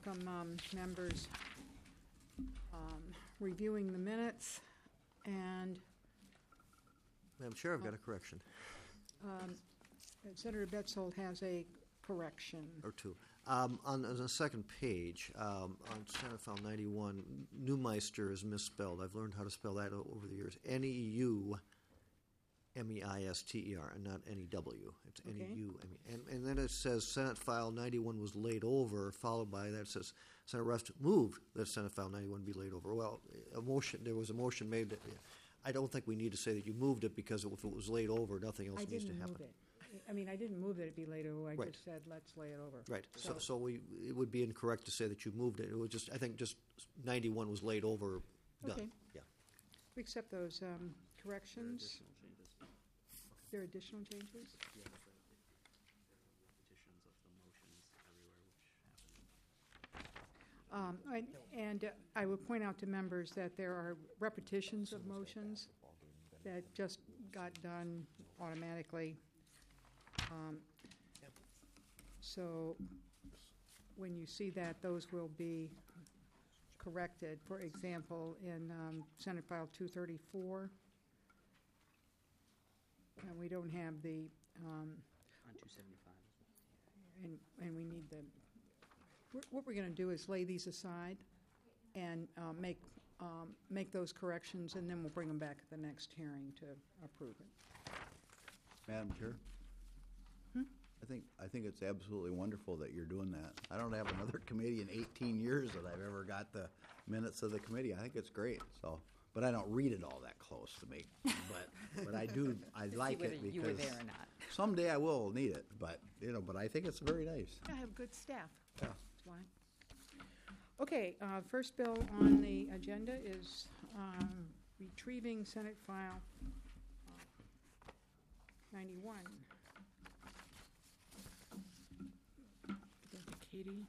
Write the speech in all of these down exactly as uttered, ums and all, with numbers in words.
welcome um, members um, reviewing the minutes. And Madam Chair, I've got a correction. um, Senator Betzold has a correction. Or two. Um, on, on the second page, um, on Senate File ninety-one, Neumeister is misspelled. I've learned how to spell that o- over the years. N E U M E I S T E R, and not N E W. It's Okay. N E U M E. And, and then it says Senate File ninety-one was laid over, followed by that it says Senator Rust moved that Senate File ninety-one be laid over. Well, a motion, there was a motion made that I don't think we need to say that you moved it, because if it was laid over, nothing else I needs to didn't happen. move it. I mean, I didn't move that it be laid over. I Right. just said, let's lay it over. Right. So, so we, it would be incorrect to say that you moved it. It was just, I think just ninety-one was laid over, done. Okay. Yeah. We accept those um, corrections. There are additional changes? Repetitions of the motions everywhere, which happened. Um, I- And uh, I would point out to members that there are repetitions of motions that just got done automatically. Um, So when you see that, those will be corrected. For example, in um, Senate File two thirty-four, and we don't have the, um, On two seventy-five. and, and we need the, we're- what we're going to do is lay these aside and uh, make, um, make those corrections, and then we'll bring them back at the next hearing to approve it. Madam Chair? I think, I think it's absolutely wonderful that you're doing that. I don't have another committee in eighteen years that I've ever got the minutes of the committee. I think it's great, so. But I don't read it all that close to make, but, but I do, I like whether it you were because there or not. someday I will need it, but, you know, but I think it's very nice. I have good staff. Yeah. That's why. Okay, uh, first bill on the agenda is um, retrieving Senate File uh, ninety-one. Thank you, Katie.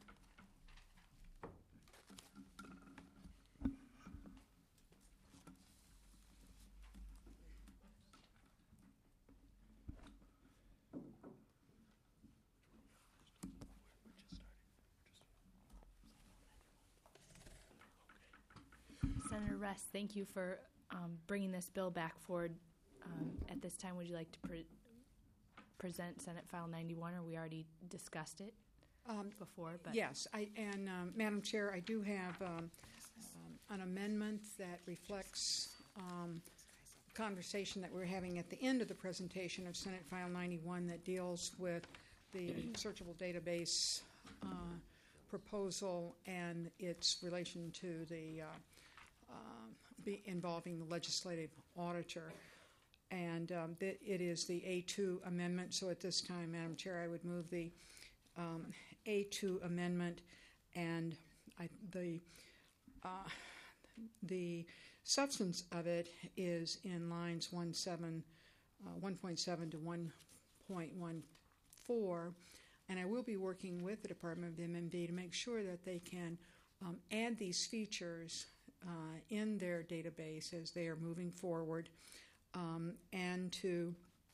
Senator Rest, thank you for um, bringing this bill back forward. Um, at this time, would you like to pre- present Senate File ninety-one, or we already discussed it Um, before? But Yes, I, and um, Madam Chair, I do have um, um, an amendment that reflects um, conversation that we're having at the end of the presentation of Senate File ninety-one that deals with the searchable database uh, proposal and its relation to the uh, uh, be involving the legislative auditor. And um, th- it is the A two amendment. So at this time, Madam Chair, I would move the um, A two amendment, and I, the uh, the substance of it is in lines one seven, uh, one point seven to one point one four, and I will be working with the Department of M M D to make sure that they can um, add these features uh, in their database as they are moving forward, um, and to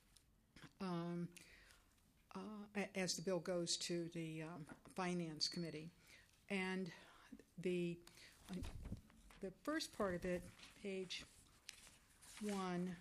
um, uh, as the bill goes to the um, Finance Committee. And the uh, the first part of it, page one,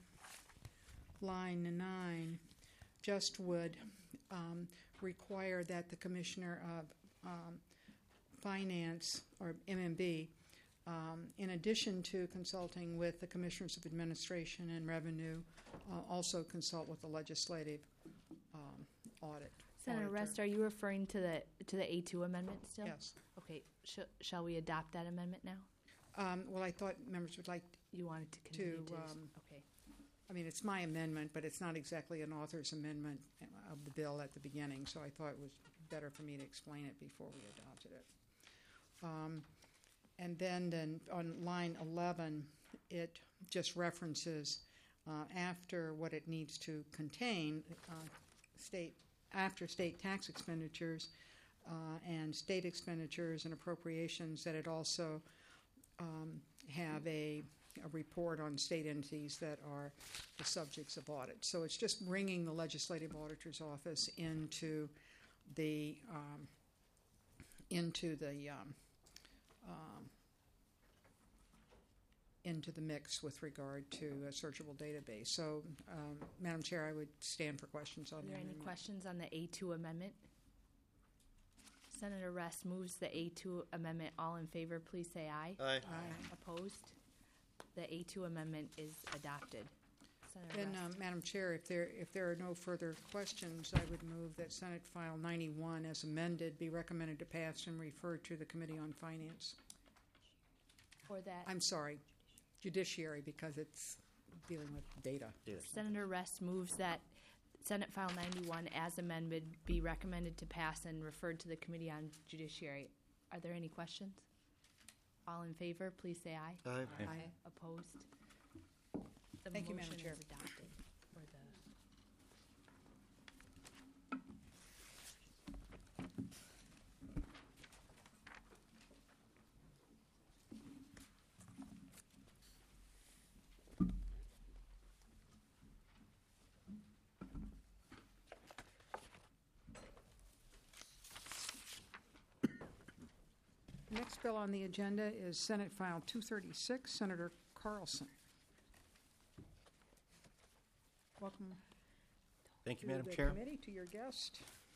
line nine, just would um, require that the Commissioner of um, Finance, or M M B, um, in addition to consulting with the Commissioners of Administration and Revenue, uh, also consult with the Legislative um, Audit. Senator auditor. Rest, are you referring to the to the A two amendment still? Yes. Okay. Sh- shall we adopt that amendment now? Um, well, I thought members would like, You wanted to continue To, to? um, okay. I mean, it's my amendment, but it's not exactly an author's amendment of the bill at the beginning, so I thought it was better for me to explain it before we adopted it. Um, and then, then on line eleven, it just references uh, after what it needs to contain, uh, state after state tax expenditures uh, and state expenditures and appropriations, that it also um, have a, a report on state entities that are the subjects of audit. So it's just bringing the Legislative Auditor's Office into the um, into the um, um, into the mix with regard to a searchable database. So, um, Madam Chair, I would stand for questions on Are the there any amendment. questions on the A two amendment? Senator Rest moves the A two amendment. All in favor, please say aye. Aye. Aye. Opposed? The A two amendment is adopted. Senator Then, Rest. um, Madam Chair, if there, if there are no further questions, I would move that Senate File ninety-one as amended be recommended to pass and referred to the Committee on Finance. For that, I'm sorry, Judiciary, because it's dealing with data. Senator Rest moves that Senate File ninety-one as amended be recommended to pass and referred to the Committee on Judiciary. Are there any questions? All in favor, please say aye. Aye. Aye. Opposed? The Thank you, Madam motion Chair. is adopted. For the Next bill on the agenda is Senate File two thirty-six, Senator Carlson. Welcome Thank to you, Madam the Chair. committee, to your guest.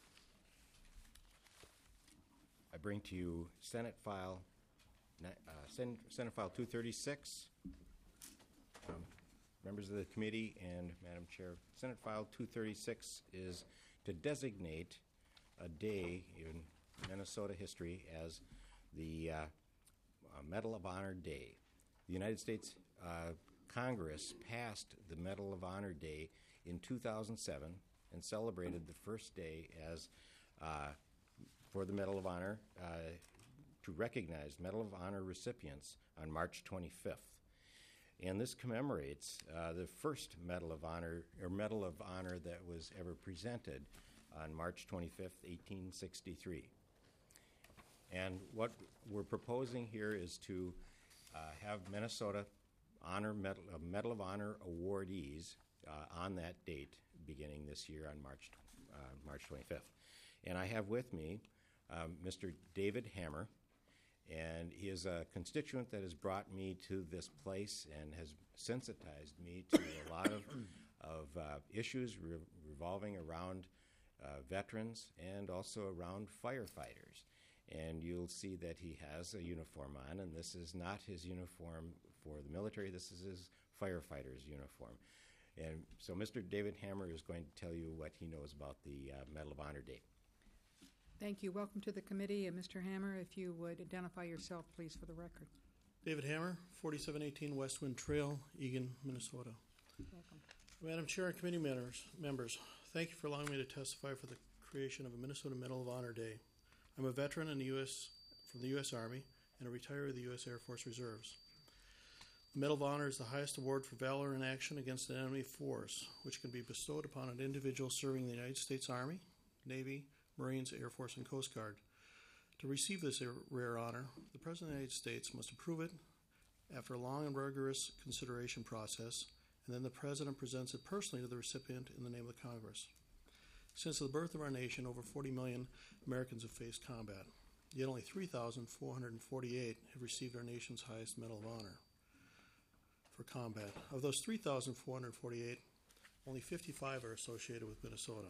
I bring to you Senate File, ni- uh, Sen- Senate File two thirty-six. Um, Members of the committee and Madam Chair, Senate File two thirty-six is to designate a day in Minnesota history as the uh, uh, Medal of Honor Day. The United States uh, Congress passed the Medal of Honor Day in two thousand seven and celebrated the first day as uh, for the Medal of Honor uh, to recognize Medal of Honor recipients on March twenty-fifth. And this commemorates uh, the first Medal of Honor, or Medal of Honor that was ever presented on March twenty-fifth, eighteen sixty-three. And what we're proposing here is to uh, have Minnesota honor Medal, uh, Medal of Honor awardees uh, on that date beginning this year on March uh, March twenty-fifth. And I have with me um, Mister David Hammer, and he is a constituent that has brought me to this place and has sensitized me to a lot of, of uh, issues re- revolving around uh, veterans and also around firefighters. And you'll see that he has a uniform on, and this is not his uniform for the military, this is his firefighter's uniform. And so Mister David Hammer is going to tell you what he knows about the uh, Medal of Honor Day. Thank you. Welcome to the committee. And Mister Hammer, if you would identify yourself, please, for the record. David Hammer, forty-seven eighteen West Wind Trail, Eagan, Minnesota. Welcome. Madam Chair and committee members, members, thank you for allowing me to testify for the creation of a Minnesota Medal of Honor Day. I'm a veteran in the U S from the U S Army and a retiree of the U S Air Force Reserves. The Medal of Honor is the highest award for valor in action against an enemy force, which can be bestowed upon an individual serving in the United States Army, Navy, Marines, Air Force, and Coast Guard. To receive this rare honor, the President of the United States must approve it after a long and rigorous consideration process, and then the President presents it personally to the recipient in the name of the Congress. Since the birth of our nation, over forty million Americans have faced combat, yet only three thousand four hundred forty-eight have received our nation's highest Medal of Honor for combat. Of those three thousand four hundred forty-eight, only fifty-five are associated with Minnesota.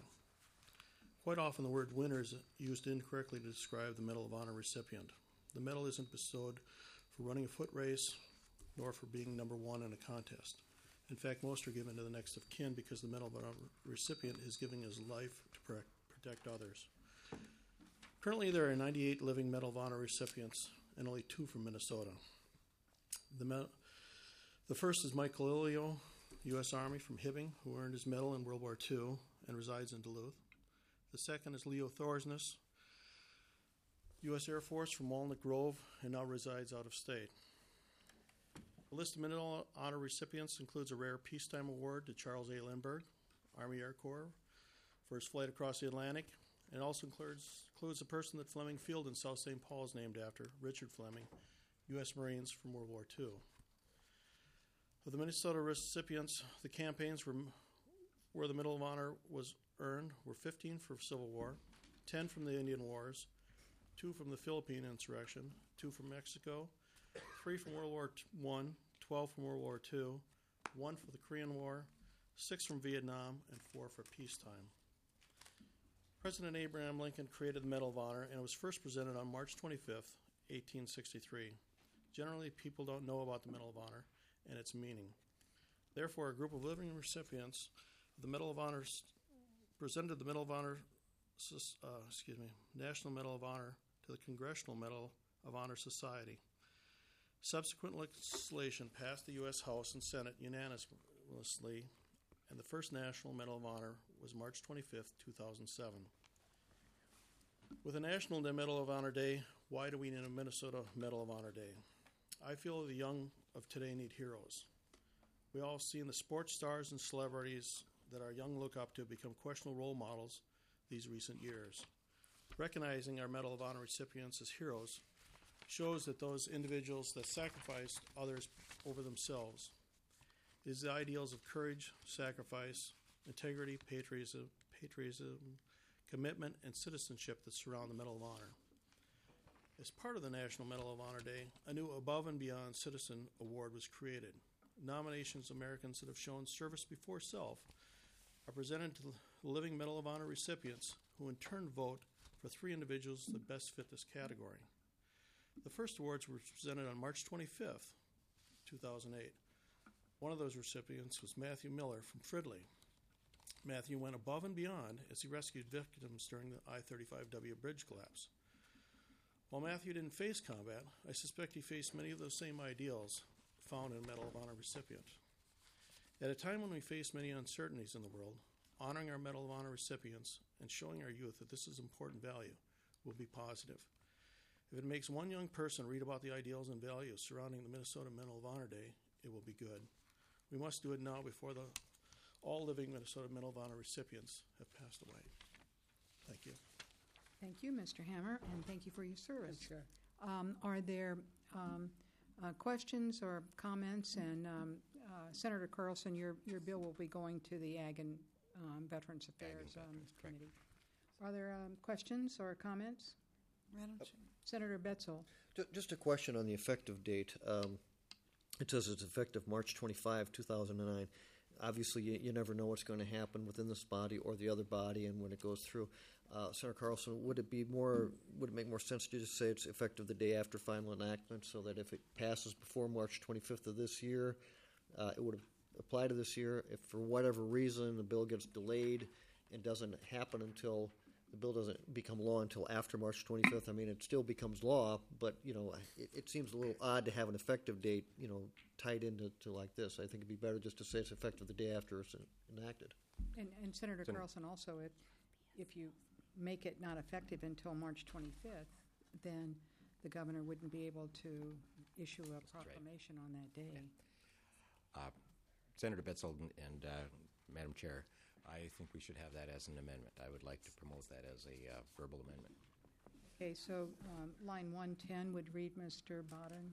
Quite often the word winner is used incorrectly to describe the Medal of Honor recipient. The medal isn't bestowed for running a foot race, nor for being number one in a contest. In fact, most are given to the next of kin because the Medal of Honor recipient is giving his life to protect others. Currently, there are ninety-eight living Medal of Honor recipients and only two from Minnesota. The, med- the first is Mike Lilio, U S Army from Hibbing, who earned his medal in World War Two and resides in Duluth. The second is Leo Thorsness, U S Air Force from Walnut Grove, and now resides out of state. The list of Medal of Honor recipients includes a rare peacetime award to Charles A. Lindbergh, Army Air Corps, for his flight across the Atlantic, and it also includes, includes the person that Fleming Field in South Saint Paul is named after, Richard Fleming, U S Marines from World War Two. Of the Minnesota recipients, the campaigns were, where the Medal of Honor was earned were fifteen for Civil War, ten from the Indian Wars, two from the Philippine insurrection, two from Mexico, three from World War One, twelve from World War Two, one for the Korean War, six from Vietnam, and four for peacetime. President Abraham Lincoln created the Medal of Honor, and it was first presented on March twenty-fifth, eighteen sixty-three. Generally, people don't know about the Medal of Honor and its meaning. Therefore, a group of living recipients of the Medal of Honor presented the Medal of Honor, uh, excuse me, National Medal of Honor to the Congressional Medal of Honor Society. Subsequent legislation passed the U S House and Senate unanimously, and the first National Medal of Honor was March twenty-fifth, two thousand seven. With a National Medal of Honor Day, why do we need a Minnesota Medal of Honor Day? I feel the young of today need heroes. We all seen the sports stars and celebrities that our young look up to become questionable role models these recent years. Recognizing our Medal of Honor recipients as heroes shows that those individuals that sacrificed others over themselves. It is the ideals of courage, sacrifice, integrity, patriotism, patriotism, commitment, and citizenship that surround the Medal of Honor. As part of the National Medal of Honor Day, a new Above and Beyond Citizen Award was created. Nominations of Americans that have shown service before self are presented to the living Medal of Honor recipients, who in turn vote for three individuals that best fit this category. The first awards were presented on March twenty-fifth, two thousand eight. One of those recipients was Matthew Miller from Fridley. Matthew went above and beyond as he rescued victims during the I thirty-five W bridge collapse. While Matthew didn't face combat, I suspect he faced many of those same ideals found in a Medal of Honor recipient. At a time when we face many uncertainties in the world, honoring our Medal of Honor recipients and showing our youth that this is important value will be positive. If it makes one young person read about the ideals and values surrounding the Minnesota Medal of Honor Day, it will be good. We must do it now before the all living Minnesota Medal of Honor recipients have passed away. Thank you. Thank you, Mister Hammer, and thank you for your service. Um, are there um, uh, questions or comments? And um, uh, Senator Carlson, your, your bill will be going to the Ag and um, Veterans Affairs Ag and um, Veterans, correct. Committee. Are there um, questions or comments? Madam Chair. Senator Betzel. Ju- Just a question on the effective date. Um, It says it's effective March twenty-fifth, two thousand nine. Obviously, you, you never know what's going to happen within this body or the other body and when it goes through. Uh, Senator Carlson, would it be more, would it make more sense to just say it's effective the day after final enactment, so that if it passes before March twenty-fifth of this year, uh, it would apply to this year? If for whatever reason the bill gets delayed and doesn't happen until the bill doesn't become law until after March twenty-fifth, I mean, it still becomes law, but, you know, it, it seems a little odd to have an effective date, you know, tied into to like this. I think it'd be better just to say it's effective the day after it's enacted. And, and Senator Senator- Carlson, also, if, if you make it not effective until March twenty-fifth, then the governor wouldn't be able to issue a right. proclamation on that day. Uh, Senator Betzel and and, uh, Madam Chair, I think we should have that as an amendment. I would like to promote that as a uh, verbal amendment. Okay, so um, line one ten would read, Mister Bodden.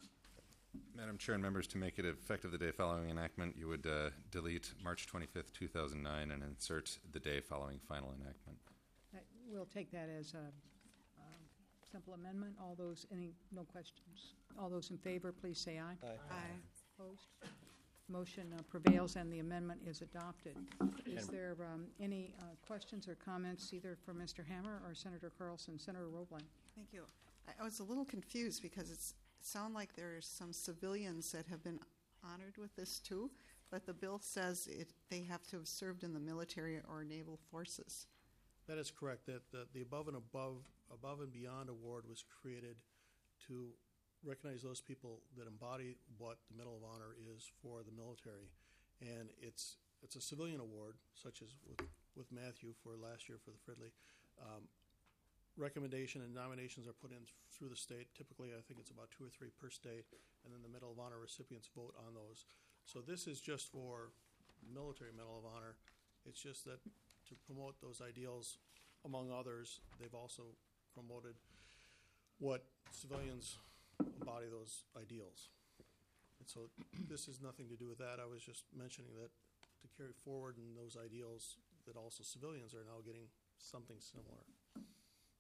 Madam Chair and members, to make it effective the day following enactment, you would uh, delete March twenty-fifth, two thousand nine and insert the day following final enactment. That- We'll take that as a um, simple amendment. All those, any, no questions? All those in favor, please say aye. Aye. Opposed? Motion uh, prevails and the amendment is adopted. Is there um, any uh, questions or comments either for Mister Hammer or Senator Carlson? Senator Roebling. Thank you. I- I was a little confused because it's, it sounds like there's some civilians that have been honored with this too, but the bill says it, they have to have served in the military or naval forces. That is correct. That the, the above and above, above and beyond award was created to recognize those people that embody what the Medal of Honor is for the military, and it's it's a civilian award, such as with, with Matthew for last year for the Fridley. Um, recommendation and nominations are put in through the state. Typically, I think it's about two or three per state, and then the Medal of Honor recipients vote on those. So this is just for military Medal of Honor. It's just that to promote those ideals, among others, they've also promoted what civilians embody those ideals. And so this has nothing to do with that. I was just mentioning that to carry forward in those ideals, that also civilians are now getting something similar.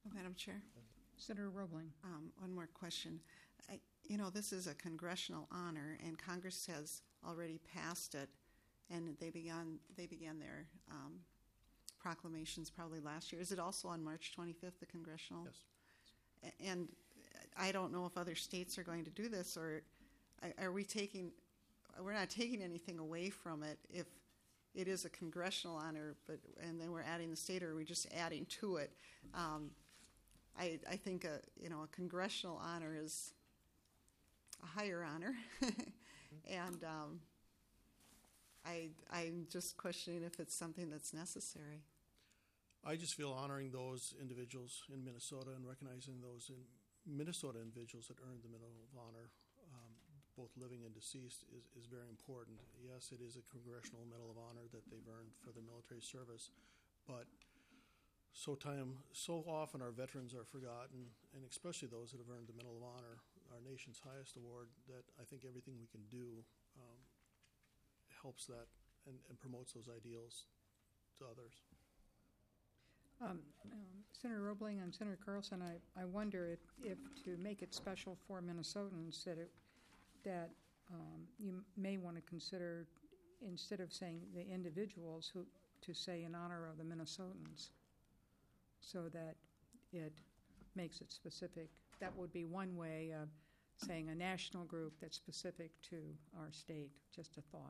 Madam Chair, Senator Roebling. um, one more question. I, you know, this is a congressional honor, and Congress has already passed it, and they began they began their um, proclamations probably last year. Is it also on March twenty-fifth, the congressional? Yes. A- And I don't know if other states are going to do this, or are we taking? We're not taking anything away from it if it is a congressional honor, but and then we're adding the state, or are we just adding to it? Um, I, I think a you know a congressional honor is a higher honor, and um, I I'm just questioning if it's something that's necessary. I just feel honoring those individuals in Minnesota and recognizing those in Minnesota individuals that earned the Medal of Honor, um, both living and deceased, is, is very important. Yes, it is a Congressional Medal of Honor that they've earned for their military service, but so time, so often our veterans are forgotten, and especially those that have earned the Medal of Honor, our nation's highest award, that I think everything we can do um, helps that and, and promotes those ideals to others. Um, um, Senator Roebling and Senator Carlson, I, I wonder if, if to make it special for Minnesotans that it, that um, you may want to consider, instead of saying the individuals, who to say in honor of the Minnesotans, so that it makes it specific. That would be one way of saying a national group that's specific to our state. Just a thought.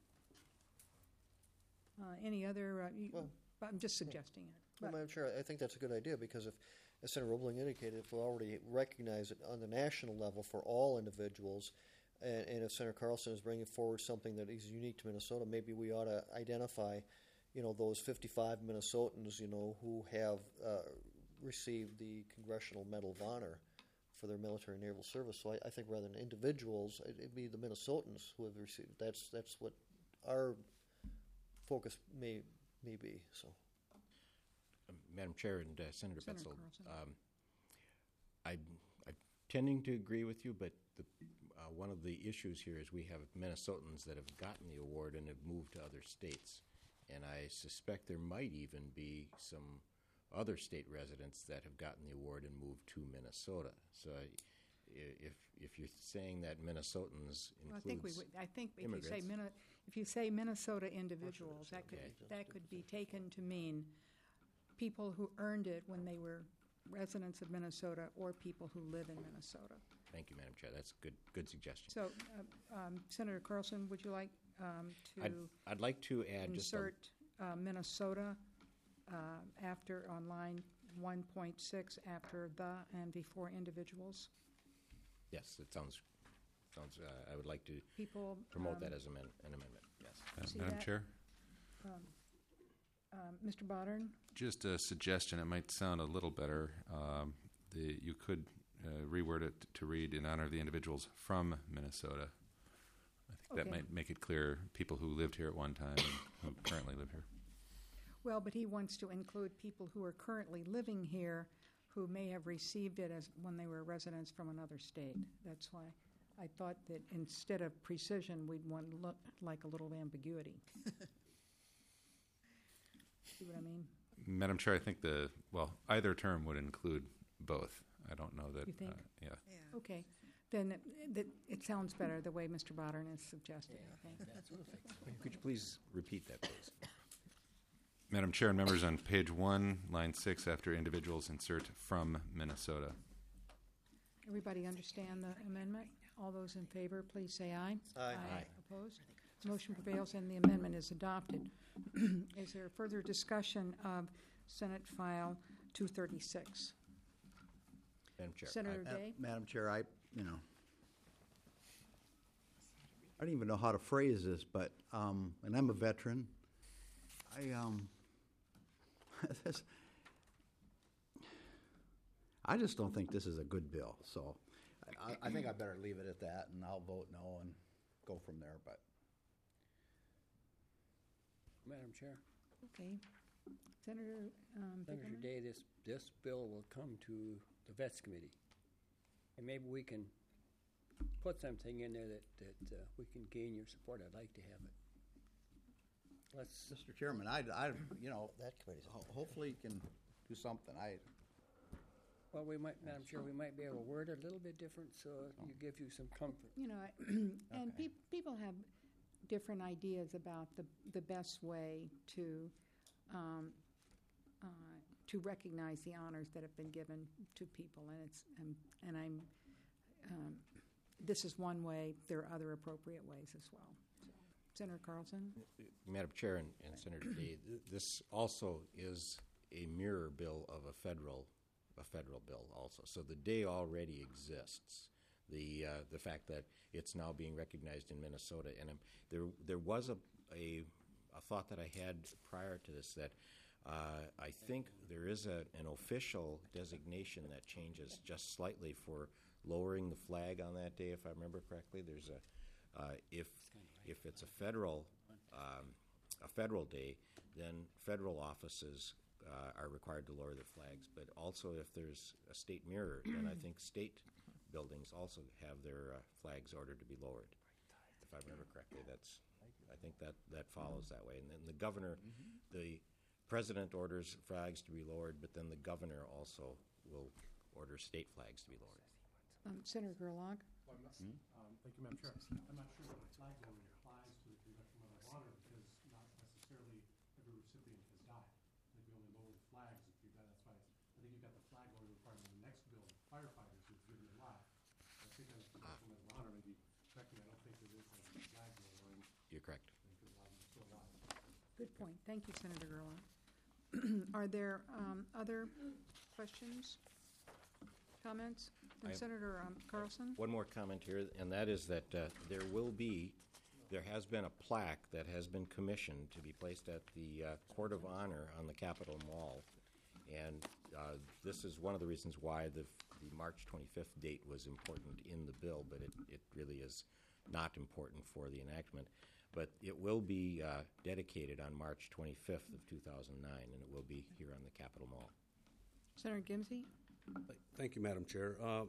Uh, any other? Uh, you, Well, I'm just suggesting it. Well, But- Madam Chair, I think that's a good idea because if, as Senator Roebling indicated, if we already recognize it on the national level for all individuals, and, and if Senator Carlson is bringing forward something that is unique to Minnesota, maybe we ought to identify, you know, those fifty-five Minnesotans, you know, who have uh, received the Congressional Medal of Honor for their military and naval service. So I, I think rather than individuals, it, it'd be the Minnesotans who have received. That's that's what our focus may may be. So. Um, Madam Chair and uh, Senator Senator Betzel, Carlson. um, I'm, I'm tending to agree with you, but the, uh, one of the issues here is we have Minnesotans that have gotten the award and have moved to other states. And I suspect there might even be some other state residents that have gotten the award and moved to Minnesota. So I, if if you're saying that Minnesotans Well, I think we includes would, I think if you say immigrants. Minne- if you say Minnesota individuals, that could, Okay. that could be taken to mean people who earned it when they were residents of Minnesota or people who live in Minnesota. Thank you, Madam Chair. That's a good good suggestion. So, uh, um, Senator Carlson, would you like um, I'd, to I'd like to add just a, insert uh, Minnesota uh, after, on line one point six, after the and before individuals? yes, it sounds sounds. Uh, I would like to People. promote um, that as amend, an amendment. Yes. Uh, See Madam that? Chair, um, Mister Bodern? just a suggestion. It might sound a little better. Um, the, you could uh, reword it to read in honor of the individuals from Minnesota. I think that Okay. might make it clear people who lived here at one time and who currently live here. Well, but he wants to include people who are currently living here who may have received it as when they were residents from another state. That's why I thought that instead of precision, we'd want to look like a little ambiguity. See what I mean? Madam Chair, I think the, well, either term would include both. I don't know that. You think? Uh, yeah. Yeah. Okay, then it, it, it sounds better the way Mister Bodern is suggesting, I think. Could you please repeat that, please? Madam Chair and members, on page one, line six, after individuals, insert from Minnesota. Everybody understand the amendment? All those in favor, please say aye. Aye. Aye. Opposed? Motion prevails and the amendment is adopted. Is there further discussion of Senate File two thirty-six? Madam Chair. Senator Uh, Day? Madam Chair, I, you know, I don't even know how to phrase this, but, um, and I'm a veteran. I, um, this, I just don't think this is a good bill, so I, I think I better leave it at that, and I'll vote no and go from there, but. Madam Chair, Okay. Senator um, Senator Bickerman? Day, this, this bill will come to the Vets Committee. And maybe we can put something in there that, that uh, we can gain your support. I'd like to have it. Let's, Mister Chairman, I, I, you know, That committee's. ho- hopefully you can do something. I, Well, we might, Madam Chair, we might be able to word it a little bit different so it gives you some comfort. You know, I- and peop people have different ideas about the, the best way to, um, uh, to recognize the honors that have been given to people, and it's, and, and I'm, um, this is one way. There are other appropriate ways as well. So, Senator Carlson? Madam Chair and, and Senator Day, th- this also is a mirror bill of a federal, a federal bill also. So the day already exists. The uh, the fact that it's now being recognized in Minnesota, and um, there there was a, a a thought that I had prior to this that uh, I think there is a, an official designation that changes just slightly for lowering the flag on that day, if I remember correctly. There's a uh, if if it's a federal um, a federal day, then federal offices uh, are required to lower their flags. But also, if there's a state mirror, then I think state buildings also have their uh, flags ordered to be lowered. If I remember correctly, that's I think that that follows that way. And then the governor, the president orders flags to be lowered, but then the governor also will order state flags to be lowered. Um, Senator Gerlach? Well, I'm not- um, Thank you, Madam Chair. I'm not sure that flag lowering applies to the Congressional Medal of Honor because not necessarily every recipient has died. I think we only lower the flags if you've got, that's why, I think you've got the flag lowering requirement in the next bill, firefighters who've given their life. I think on the Congressional Medal of Honor, maybe, correct me, I don't think there is a flag lowering You're correct. because a lot of them are still alive. Good point. Thank you, Senator Gerlach. Are there um, other questions, comments? I And have- Senator um, Carlson? One more comment here, and that is that uh, there will be, there has been a plaque that has been commissioned to be placed at the uh, Court of Honor on the Capitol Mall. And uh, this is one of the reasons why the, the March twenty-fifth date was important in the bill, but it, it really is not important for the enactment. But it will be uh, dedicated on March twenty-fifth of two thousand nine, and it will be here on the Capitol Mall. Senator Gimsey? Thank you, Madam Chair. Uh,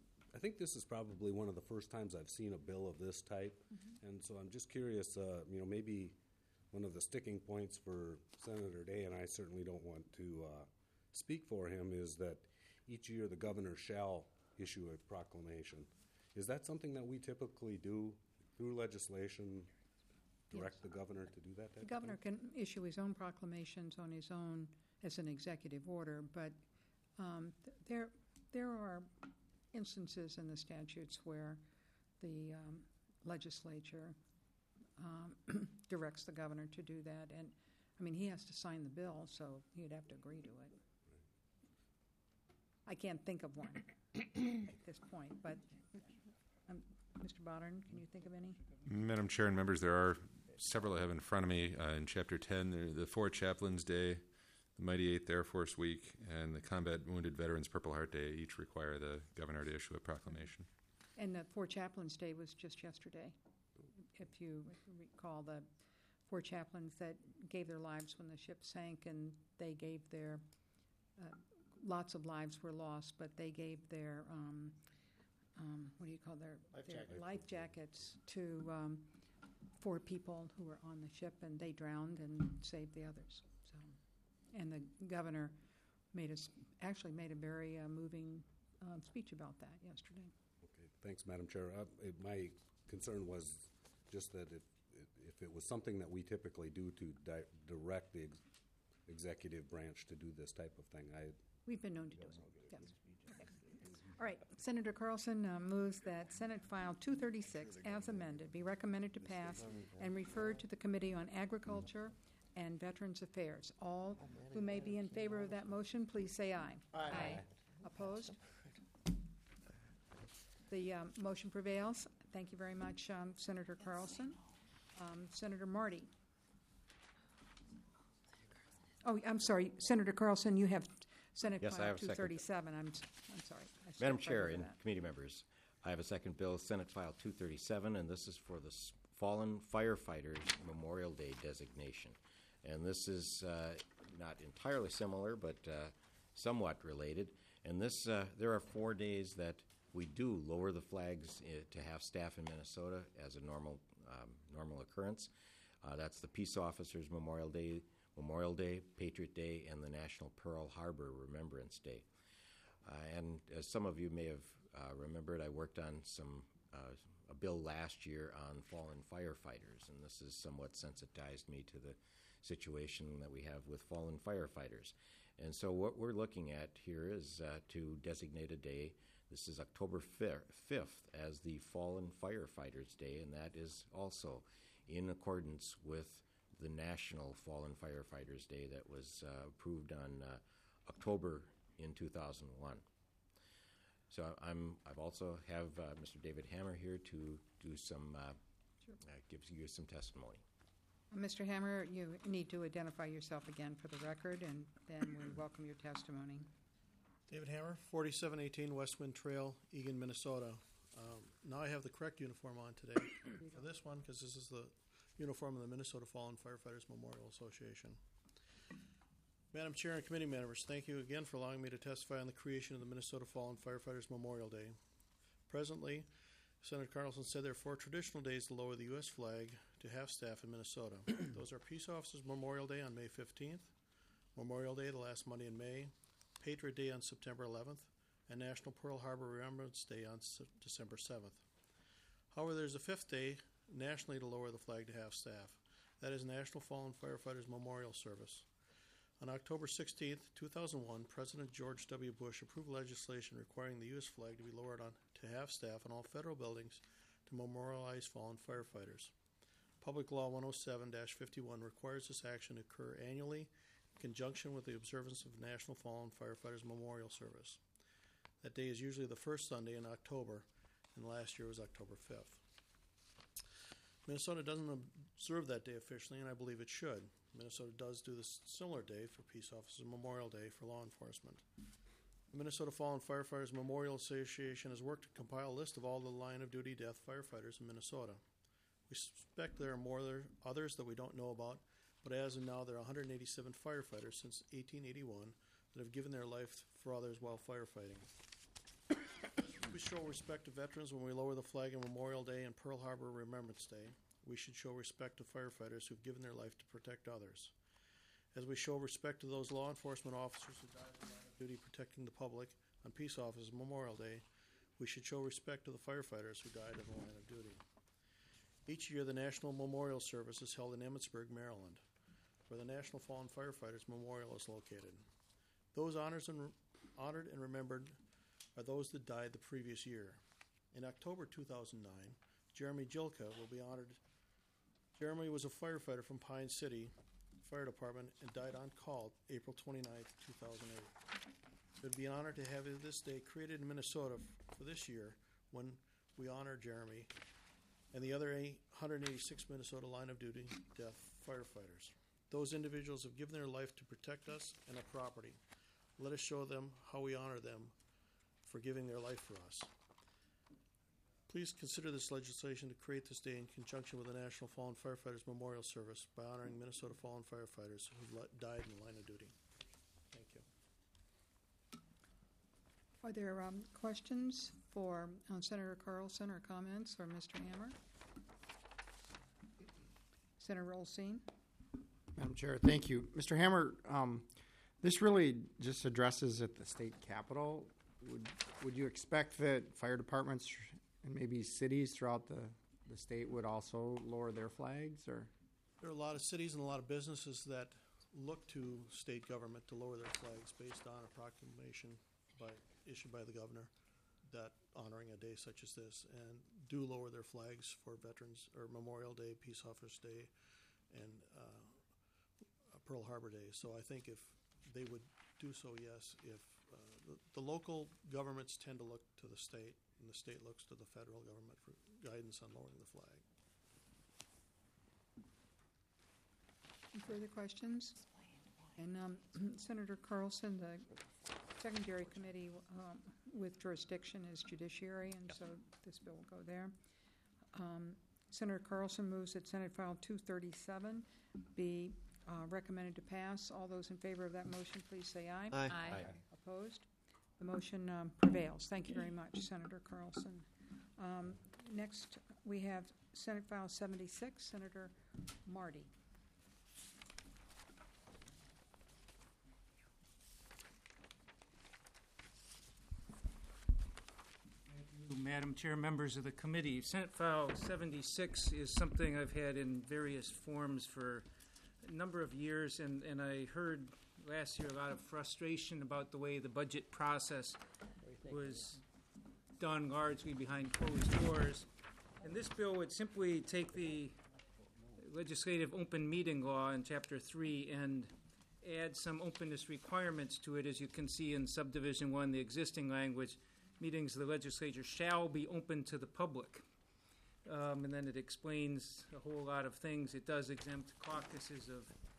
I think this is probably one of the first times I've seen a bill of this type, and so I'm just curious, uh, you know, maybe one of the sticking points for Senator Day, and I certainly don't want to uh, speak for him, is that each year the governor shall issue a proclamation. Is that something that we typically do through legislation, direct Yes. the governor to do that type The of governor thing? can issue his own proclamations on his own as an executive order, but um, th- there there are instances in the statutes where the um, legislature um, directs the governor to do that, and I mean he has to sign the bill, so he'd have to agree to it. I can't think of one at this point, but um, Mister Bodern, can you think of any? Madam Chair and members, there are several I have in front of me. Uh, in Chapter ten, there, the Four Chaplains Day, the Mighty Eighth Air Force Week, and the Combat Wounded Veterans Purple Heart Day each require the governor to issue a proclamation. And the Four Chaplains Day was just yesterday. If you recall, the four chaplains that gave their lives when the ship sank, and they gave their, uh, lots of lives were lost, but they gave their, um, um, what do you call their? Life their jacket. life jackets to um, four people who were on the ship, and they drowned and saved the others. So, and the governor made us, actually made a very uh, moving um, speech about that yesterday. Okay, thanks, Madam Chair. Uh, it, my concern was just that if, if it was something that we typically do to di- direct the ex- executive branch to do this type of thing, I, We've been known to do it, yes. Okay. All right, Senator Carlson uh, moves that Senate File two thirty-six, as amended, be recommended to pass and referred to the Committee on Agriculture and Veterans Affairs. All who may be in favor of that motion, please say aye. Aye. Opposed? The um, motion prevails. Thank you very much, um, Senator Carlson. Um, Senator Marty. Oh, I'm sorry, Senator Carlson, you have Senate Yes, I File have a two second. thirty-seven. I'm, s- I'm sorry. I skipped Madam right Chair over and that. committee members, I have a second bill, Senate File two thirty-seven, and this is for the s- Fallen Firefighters Memorial Day designation. And this is uh, not entirely similar, but uh, somewhat related. And this, uh, there are four days that we do lower the flags uh, to have staff in Minnesota as a normal, um, normal occurrence. Uh, that's the Peace Officers Memorial Day, Memorial Day, Patriot Day, and the National Pearl Harbor Remembrance Day. Uh, and as some of you may have uh, remembered, I worked on some uh, a bill last year on fallen firefighters, and this has somewhat sensitized me to the situation that we have with fallen firefighters. And so what we're looking at here is uh, to designate a day. This is October fifth as the Fallen Firefighters Day, and that is also in accordance with the National Fallen Firefighters Day that was uh, approved on uh, October in two thousand one. So I'm, I've also have uh, Mister David Hammer here to do some, uh, Sure. uh, gives you some testimony. Mister Hammer, you need to identify yourself again for the record, and then we welcome your testimony. David Hammer, forty-seven eighteen Westwind Trail, Eagan, Minnesota. Um, now I have the correct uniform on today for this one because this is the uniform of the Minnesota Fallen Firefighters Memorial Association. Madam Chair and committee members, thank you again for allowing me to testify on the creation of the Minnesota Fallen Firefighters Memorial Day. Presently, Senator Carlson said there are four traditional days to lower the U S flag to half-staff in Minnesota. Those are Peace Officers Memorial Day on May fifteenth, Memorial Day the last Monday in May, Patriot Day on September eleventh, and National Pearl Harbor Remembrance Day on S- December seventh. However, there's a fifth day nationally to lower the flag to half-staff. That is National Fallen Firefighters Memorial Service. On October sixteenth, two thousand one, President George W. Bush approved legislation requiring the U S flag to be lowered on to half-staff in all federal buildings to memorialize fallen firefighters. Public Law one oh seven dash fifty-one requires this action to occur annually in conjunction with the observance of National Fallen Firefighters Memorial Service. That day is usually the first Sunday in October, and last year was October fifth. Minnesota doesn't observe that day officially, and I believe it should. Minnesota does do this similar day for Peace Officers Memorial Day for law enforcement. The Minnesota Fallen Firefighters Memorial Association has worked to compile a list of all the line-of-duty death firefighters in Minnesota. We suspect there are more there, others that we don't know about, but as of now, there are one hundred eighty-seven firefighters since eighteen eighty-one that have given their life for others while firefighting. We show respect to veterans when we lower the flag on Memorial Day and Pearl Harbor Remembrance Day. We should show respect to firefighters who've given their life to protect others. As we show respect to those law enforcement officers who died in the line of duty protecting the public on Peace Officers Memorial Day, we should show respect to the firefighters who died in the line of duty. Each year, the National Memorial Service is held in Emmitsburg, Maryland, where the National Fallen Firefighters Memorial is located. Those honors and re- honored and remembered are those that died the previous year. In October two thousand nine, Jeremy Jilka will be honored. Jeremy was a firefighter from Pine City Fire Department and died on call April twenty-ninth, two thousand eight. It would be an honor to have this day created in Minnesota for this year when we honor Jeremy and the other one hundred eighty-six Minnesota line of duty death firefighters. Those individuals have given their life to protect us and our property. Let us show them how we honor them for giving their life for us. Please consider this legislation to create this day in conjunction with the National Fallen Firefighters Memorial Service by honoring Minnesota fallen firefighters who died in the line of duty. Thank you. Are there um, questions for uh, Senator Carlson or comments for Mister Hammer? Senator Olsteen? Madam Chair, thank you. Mister Hammer, um, this really just addresses at the state capitol. Would, would you expect that fire departments and maybe cities throughout the, the state would also lower their flags? Or There are a lot of cities and a lot of businesses that look to state government to lower their flags based on a proclamation by, issued by the governor that honoring a day such as this, and do lower their flags for Veterans or Memorial Day, Peace Officers Day, and uh, Pearl Harbor Day. So I think if they would do so, yes. If uh, the, the local governments tend to look to the state, and the state looks to the federal government for guidance on lowering the flag. Any further questions? And um, Senator Carlson, the secondary committee um, with jurisdiction is judiciary, and so this bill will go there. Um, Senator Carlson moves that Senate File two thirty-seven be uh, recommended to pass. All those in favor of that motion, please say aye. Aye. Aye. Opposed? The motion um, prevails. Thank you very much, Senator Carlson. Um, next, we have Senate File seventy-six, Senator Marty. Madam Chair, members of the committee. Senate File seventy-six is something I've had in various forms for a number of years, and, and I heard last year a lot of frustration about the way the budget process was done largely behind closed doors. And this bill would simply take the legislative open meeting law in Chapter three and add some openness requirements to it. As you can see in subdivision one, the existing language, meetings of the legislature shall be open to the public. Um, and then it explains a whole lot of things. It does exempt caucuses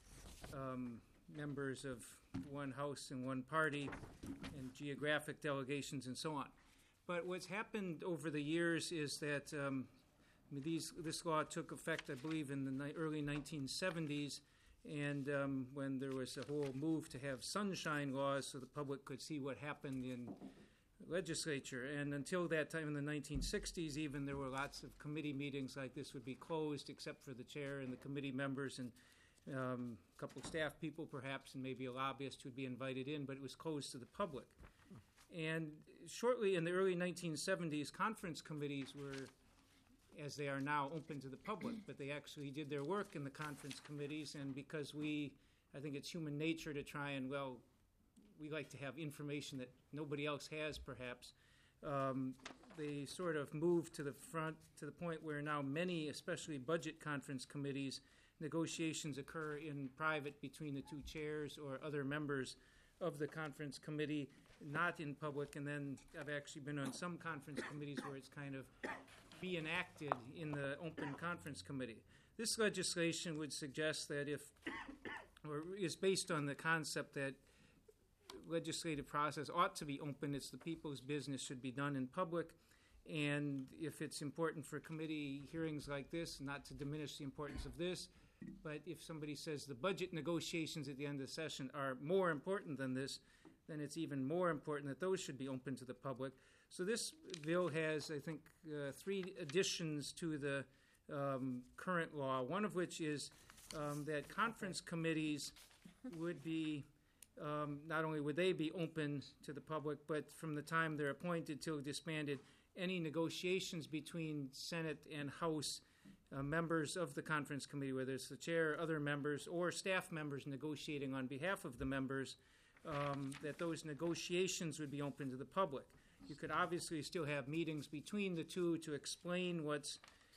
of um, members of one house and one party and geographic delegations and so on. But what's happened over the years is that um, these, this law took effect, I believe, in the ni- early nineteen seventies, and um, when there was a whole move to have sunshine laws so the public could see what happened in the legislature. And until that time in the nineteen sixties, even, there were lots of committee meetings like this would be closed except for the chair and the committee members and um, a couple staff people perhaps and maybe a lobbyist who'd be invited in, but it was closed to the public. And shortly in the early nineteen seventies, conference committees were, as they are now, open to the public, but they actually did their work in the conference committees, and because we, I think it's human nature to try and, well, we like to have information that nobody else has, perhaps, um, they sort of moved to the front to the point where now many, especially budget conference committees, negotiations occur in private between the two chairs or other members of the conference committee, not in public. And then I've actually been on some conference committees where it's kind of be enacted in the open conference committee. This legislation would suggest that if, or is based on the concept that legislative process ought to be open, it's the people's business, should be done in public, and if it's important for committee hearings like this, not to diminish the importance of this, but if somebody says the budget negotiations at the end of the session are more important than this, then it's even more important that those should be open to the public. So this bill has, I think, uh, three additions to the um, current law, one of which is um, that conference committees would be, um, not only would they be open to the public, but from the time they're appointed till disbanded, any negotiations between Senate and House uh, members of the conference committee, whether it's the chair, other members, or staff members negotiating on behalf of the members, um, that those negotiations would be open to the public. You could obviously still have meetings between the two to explain what's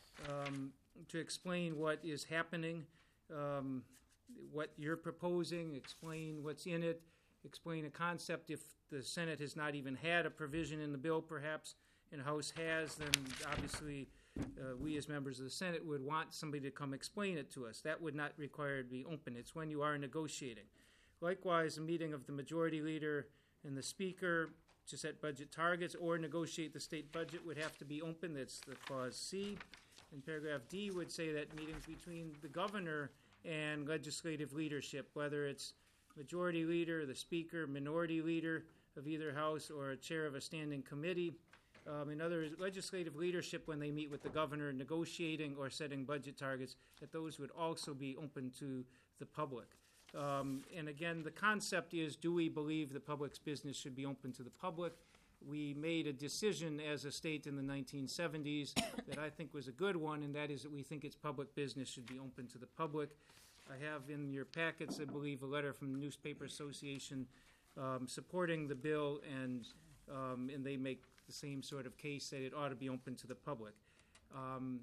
um, to explain what is happening, um, what you're proposing, explain what's in it, explain a concept. If the Senate has not even had a provision in the bill, perhaps, and the House has, then obviously uh, we as members of the Senate would want somebody to come explain it to us. That would not require to be open. It's when you are negotiating. Likewise, a meeting of the majority leader and the speaker to set budget targets or negotiate the state budget would have to be open. That's the clause C. And paragraph D would say that meetings between the governor and legislative leadership, whether it's majority leader, the speaker, minority leader of either house, or a chair of a standing committee. Um, in other words, legislative leadership, when they meet with the governor negotiating or setting budget targets, that those would also be open to the public. Um, and again, the concept is, do we believe the public's business should be open to the public? We made a decision as a state in the nineteen seventies that I think was a good one, and that is that we think its public business should be open to the public. I have in your packets, I believe, a letter from the Newspaper Association um, supporting the bill, and um, and they make the same sort of case that it ought to be open to the public. Um,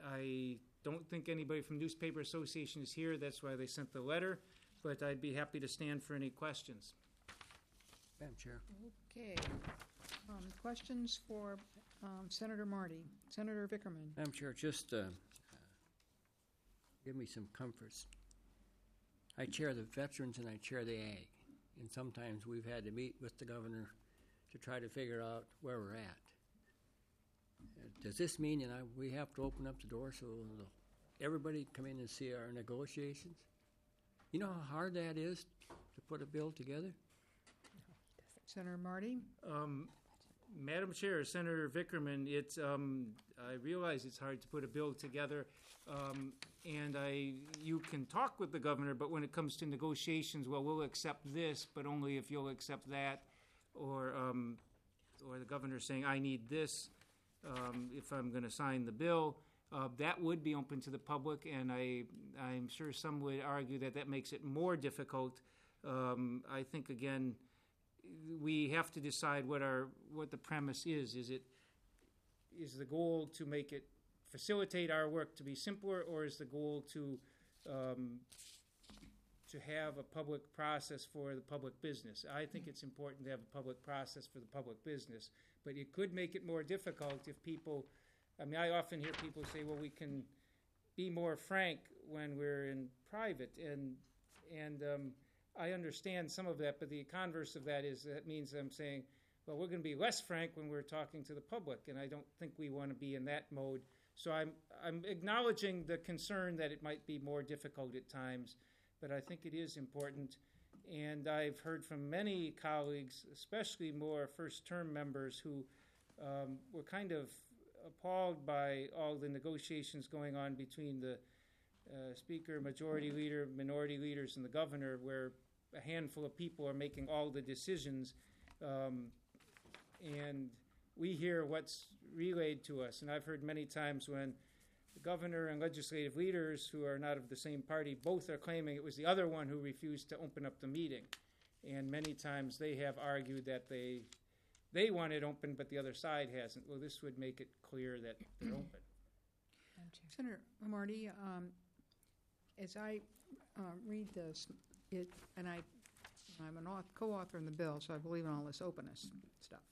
I don't think anybody from Newspaper Association is here. That's why they sent the letter, but I'd be happy to stand for any questions. Madam Chair. Okay. Um, questions for um, Senator Marty? Senator Vickerman. Madam Chair, just uh, uh, give me some comforts. I chair the veterans and I chair the ag, and sometimes we've had to meet with the governor to try to figure out where we're at. Uh, does this mean that I, we have to open up the door so the, everybody come in and see our negotiations? You know how hard that is to put a bill together? Senator Marty. Um, Madam Chair, Senator Vickerman, it's, um, I realize it's hard to put a bill together, um, and I, you can talk with the governor, but when it comes to negotiations, well, we'll accept this, but only if you'll accept that, or, um, or the governor saying, I need this. um, if I'm going to sign the bill. Uh, that would be open to the public, and I, I'm sure some would argue that that makes it more difficult. Um, I think, again, we have to decide what our what the premise is. Is it is the goal to make it facilitate our work to be simpler, or is the goal to um, to have a public process for the public business? I think it's important to have a public process for the public business, but it could make it more difficult if people. I mean, I often hear people say, "Well, we can be more frank when we're in private," and and um, I understand some of that, but the converse of that is that means I'm saying, well, we're going to be less frank when we're talking to the public, and I don't think we want to be in that mode. So I'm I'm acknowledging the concern that it might be more difficult at times, but I think it is important. And I've heard from many colleagues, especially more first-term members, who um, were kind of appalled by all the negotiations going on between the uh, Speaker, Majority Leader, Minority Leaders, and the Governor, where a handful of people are making all the decisions. Um, and we hear what's relayed to us. And I've heard many times when the Governor and legislative leaders who are not of the same party both are claiming it was the other one who refused to open up the meeting. And many times they have argued that they They want it open, but the other side hasn't. Well, this would make it clear that they're open. Senator Marty, um, as I uh, read this, it, and I, I'm an author, co-author in the bill, so I believe in all this openness stuff.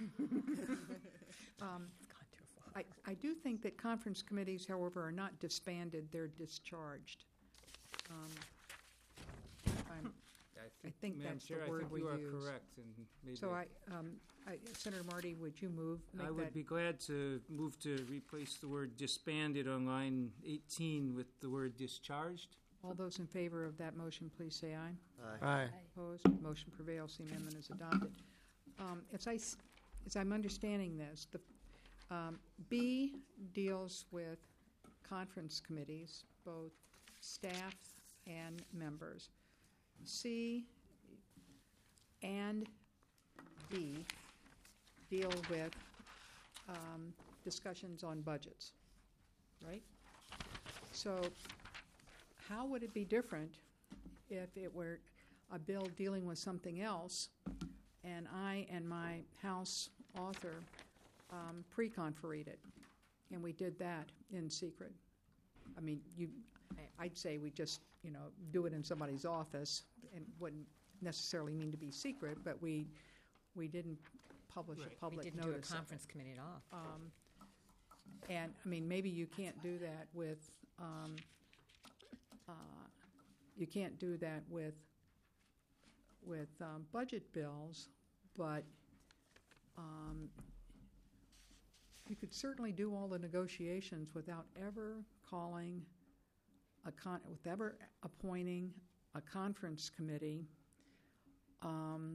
um, I, I do think that conference committees, however, are not disbanded; they're discharged. Um, I'm, I think Madam that's Chair, the word I think we you are use. correct. And maybe So I, um, I, Senator Marty, would you move? Make I would that, be glad to move to replace the word disbanded on line eighteen with the word discharged. All those in favor of that motion, please say aye. Aye. Aye. Opposed? Motion prevails. The amendment is adopted. Um, as I, s- as I'm understanding this, the um, B deals with conference committees, both staff and members. C and D deal with um, discussions on budgets, right? So how would it be different if it were a bill dealing with something else and I and my House author um, pre-conferred it, and we did that in secret? I mean, you, I'd say we just, you know, do it in somebody's office, and wouldn't necessarily mean to be secret, but we we didn't publish Right. a We public We didn't do a notice of it. conference committee at all. Um, and, I mean, maybe you can't do that with, um, uh, you can't do that with, with um, budget bills, but um, you could certainly do all the negotiations without ever calling a con, with ever appointing a conference committee um,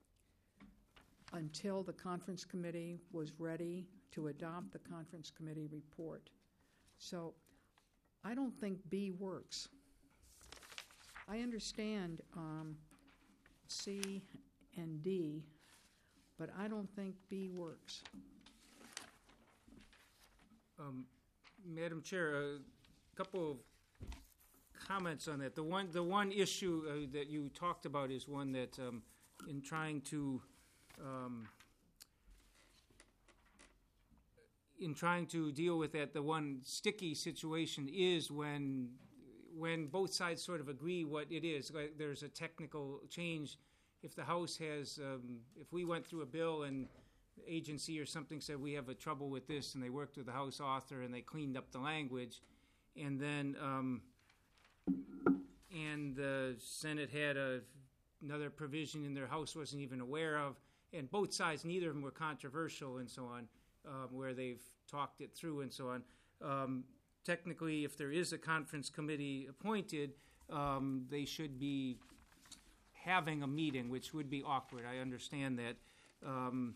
until the conference committee was ready to adopt the conference committee report. So I don't think B works. I understand um, C and D, but I don't think B works. Um, Madam Chair, a couple of comments on that. The one, the one issue uh, that you talked about is one that, um, in trying to, um, in trying to deal with that, the one sticky situation is when, when both sides sort of agree what it is. Like there's a technical change. If the House has, um, if we went through a bill and the agency or something said we have a trouble with this, and they worked with the House author and they cleaned up the language, and then um, and the Senate had a, another provision in their House wasn't even aware of, and both sides, neither of them were controversial and so on, um, where they've talked it through and so on. Um, technically, if there is a conference committee appointed, um, they should be having a meeting, which would be awkward. I understand that. Um,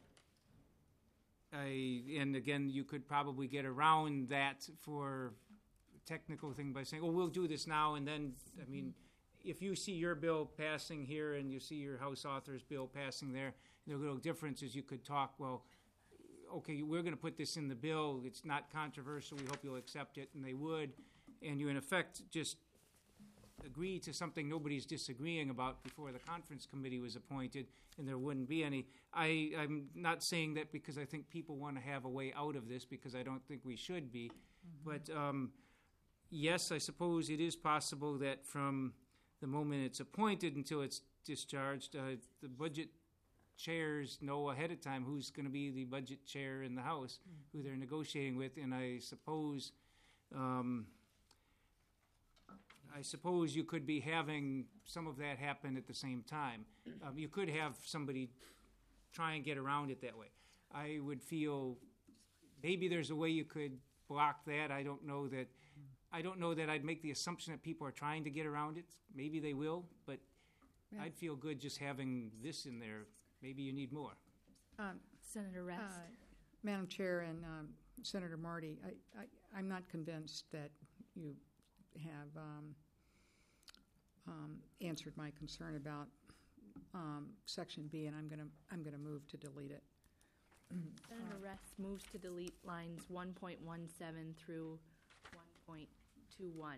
I, and again, you could probably get around that for a technical thing by saying, oh, we'll do this now, and then, I mean, if you see your bill passing here and you see your House author's bill passing there, the little difference is you could talk, well, okay, we're going to put this in the bill, it's not controversial, we hope you'll accept it, and they would, and you in effect just agree to something nobody's disagreeing about before the conference committee was appointed, and there wouldn't be any. I, I'm not saying that because I think people want to have a way out of this, because I don't think we should be. But um, yes, I suppose it is possible that from the moment it's appointed until it's discharged, uh, the budget chairs know ahead of time who's going to be the budget chair in the House, who they're negotiating with, and I suppose um, I suppose you could be having some of that happen at the same time. Um, you could have somebody try and get around it that way. I would feel maybe there's a way you could block that. I don't know that. I don't know that I'd make the assumption that people are trying to get around it. Maybe they will, but Yeah. I'd feel good just having this in there. Maybe you need more. Um, Senator Rest. Uh, Madam Chair and um, Senator Marty, I, I, I'm not convinced that you have um, um, answered my concern about um, Section B, and I'm going to I'm going to move to delete it. Senator Rest moves to delete lines one point one seven through one point two one.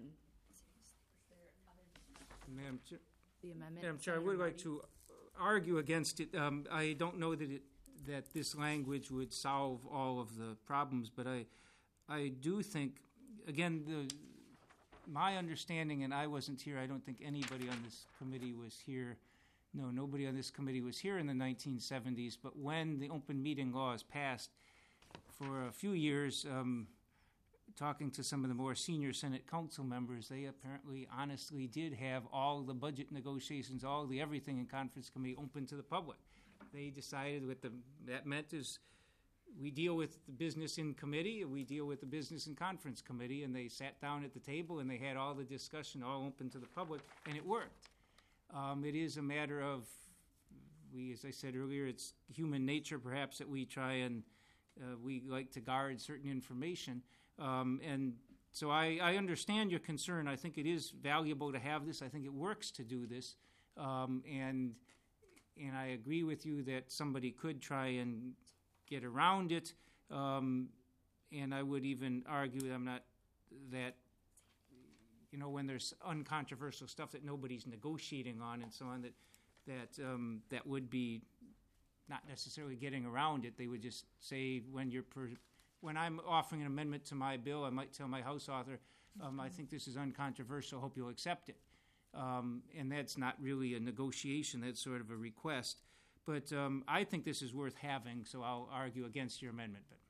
Madam Chair, The amendment. Madam Chair, I Senator would like Marty. to argue against it. Um, I don't know that it, that this language would solve all of the problems, but I, I do think, again, the, my understanding, and I wasn't here, I don't think anybody on this committee was here. No, nobody on this committee was here in the nineteen seventies, but when the open meeting laws passed, for a few years, um, talking to some of the more senior Senate council members, they apparently honestly did have all the budget negotiations, all the everything in conference committee open to the public. They decided what the, that meant is we deal with the business in committee, we deal with the business in conference committee, and they sat down at the table and they had all the discussion all open to the public, and it worked. Um, it is a matter of, we, as I said earlier, it's human nature perhaps that we try and uh, we like to guard certain information. Um, and so I, I understand your concern. I think it is valuable to have this. I think it works to do this. Um, and and I agree with you that somebody could try and get around it. Um, and I would even argue that I'm not that, you know, when there's uncontroversial stuff that nobody's negotiating on and so on, that that um, that would be not necessarily getting around it. They would just say when you're per, when I'm offering an amendment to my bill, I might tell my House author, um, I think this is uncontroversial, hope you'll accept it. Um, and that's not really a negotiation, that's sort of a request. But um, I think this is worth having, so I'll argue against your amendment. But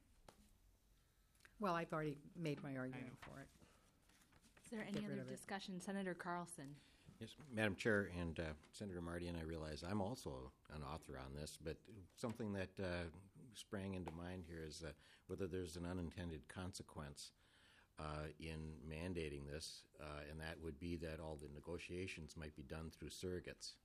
Well, I've already made my argument for it. Is there Get any rid other of it. discussion? Senator Carlson. Yes, Madam Chair and uh, Senator Marty and I realize I'm also an author on this, but something that uh, sprang into mind here is uh, whether there's an unintended consequence uh, in mandating this, uh, and that would be that all the negotiations might be done through surrogates.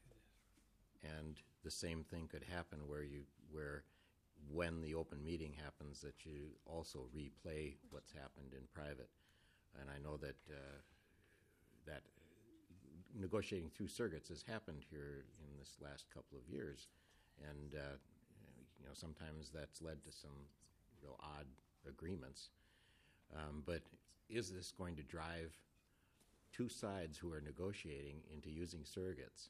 And the same thing could happen where you, where when the open meeting happens, that you also replay what's happened in private. And I know that uh, that negotiating through surrogates has happened here in this last couple of years, and uh, you know sometimes that's led to some real odd agreements. Um, but is this going to drive two sides who are negotiating into using surrogates?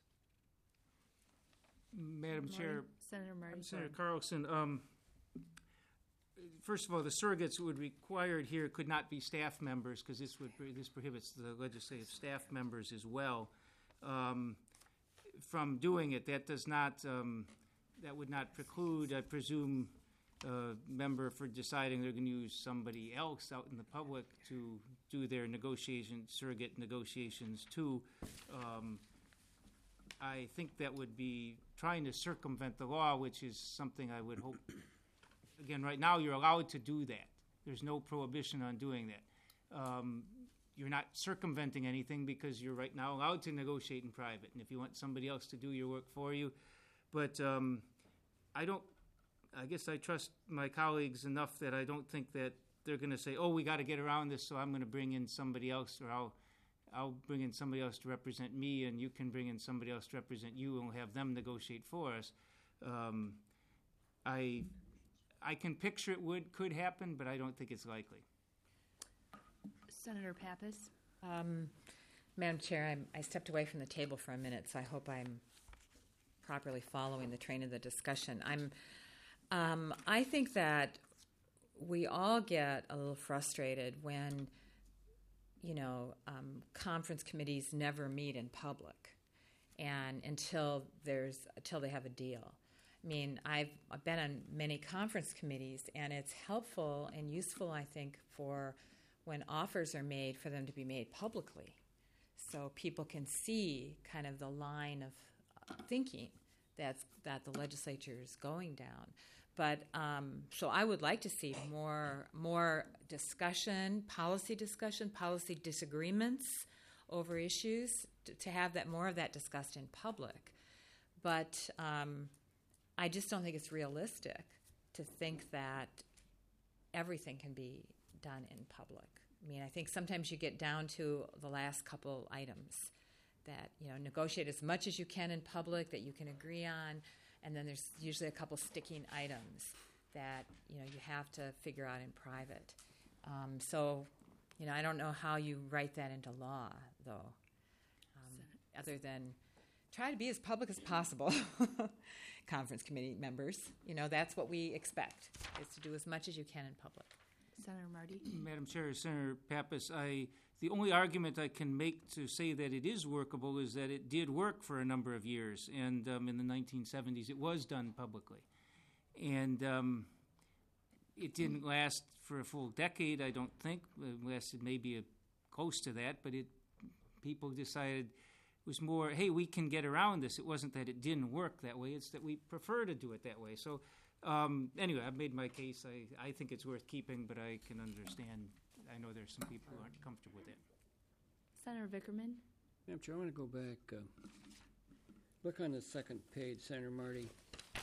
Madam Chair, Senator Marty. Senator Carlson, um, first of all, the surrogates would required here could not be staff members because this would this prohibits the legislative staff members as well um, from doing it. That does not um, that would not preclude, I presume, a member for deciding they're going to use somebody else out in the public to do their negotiation surrogate negotiations too. Um, I think that would be trying to circumvent the law, which is something I would hope. Again, right now you're allowed to do that. There's no prohibition on doing that. Um, you're not circumventing anything because you're right now allowed to negotiate in private. And if you want somebody else to do your work for you, but um, I don't. I guess I trust my colleagues enough that I don't think that they're going to say, "Oh, we got to get around this, so I'm going to bring in somebody else, or I'll." I'll bring in somebody else to represent me, and you can bring in somebody else to represent you, and we'll have them negotiate for us. Um, I, I can picture it would, could happen, but I don't think it's likely. Senator Pappas? Um, Madam Chair, I'm, I stepped away from the table for a minute, so I hope I'm properly following the train of the discussion. I'm, um, I think that we all get a little frustrated when, you know, um, conference committees never meet in public, and until there's until they have a deal. I mean, I've, I've been on many conference committees, and it's helpful and useful, I think, for when offers are made for them to be made publicly, so people can see kind of the line of uh, thinking that's that the legislature is going down. But um, so I would like to see more more discussion, policy discussion, policy disagreements over issues, to, to have that more of that discussed in public. But um, I just don't think it's realistic to think that everything can be done in public. I mean, I think sometimes you get down to the last couple items that, you know, negotiate as much as you can in public that you can agree on, and then there's usually a couple sticking items that, you know, you have to figure out in private. Um, so, you know, I don't know how you write that into law, though, um, other than try to be as public as possible. Conference committee members, you know, that's what we expect, is to do as much as you can in public. Senator Marty? Madam Chair, Senator Pappas, I, the only argument I can make to say that it is workable is that it did work for a number of years, and um, in the nineteen seventies it was done publicly. And um, it didn't last for a full decade, I don't think. It lasted maybe a, close to that, but it people decided it was more, hey, we can get around this. It wasn't that it didn't work that way, it's that we prefer to do it that way. So Um, anyway, I've made my case. I, I think it's worth keeping, but I can understand. I know there's some people who aren't comfortable with it. Senator Vickerman? Madam Chair, I want to go back. Uh, look on the second page, Senator Marty.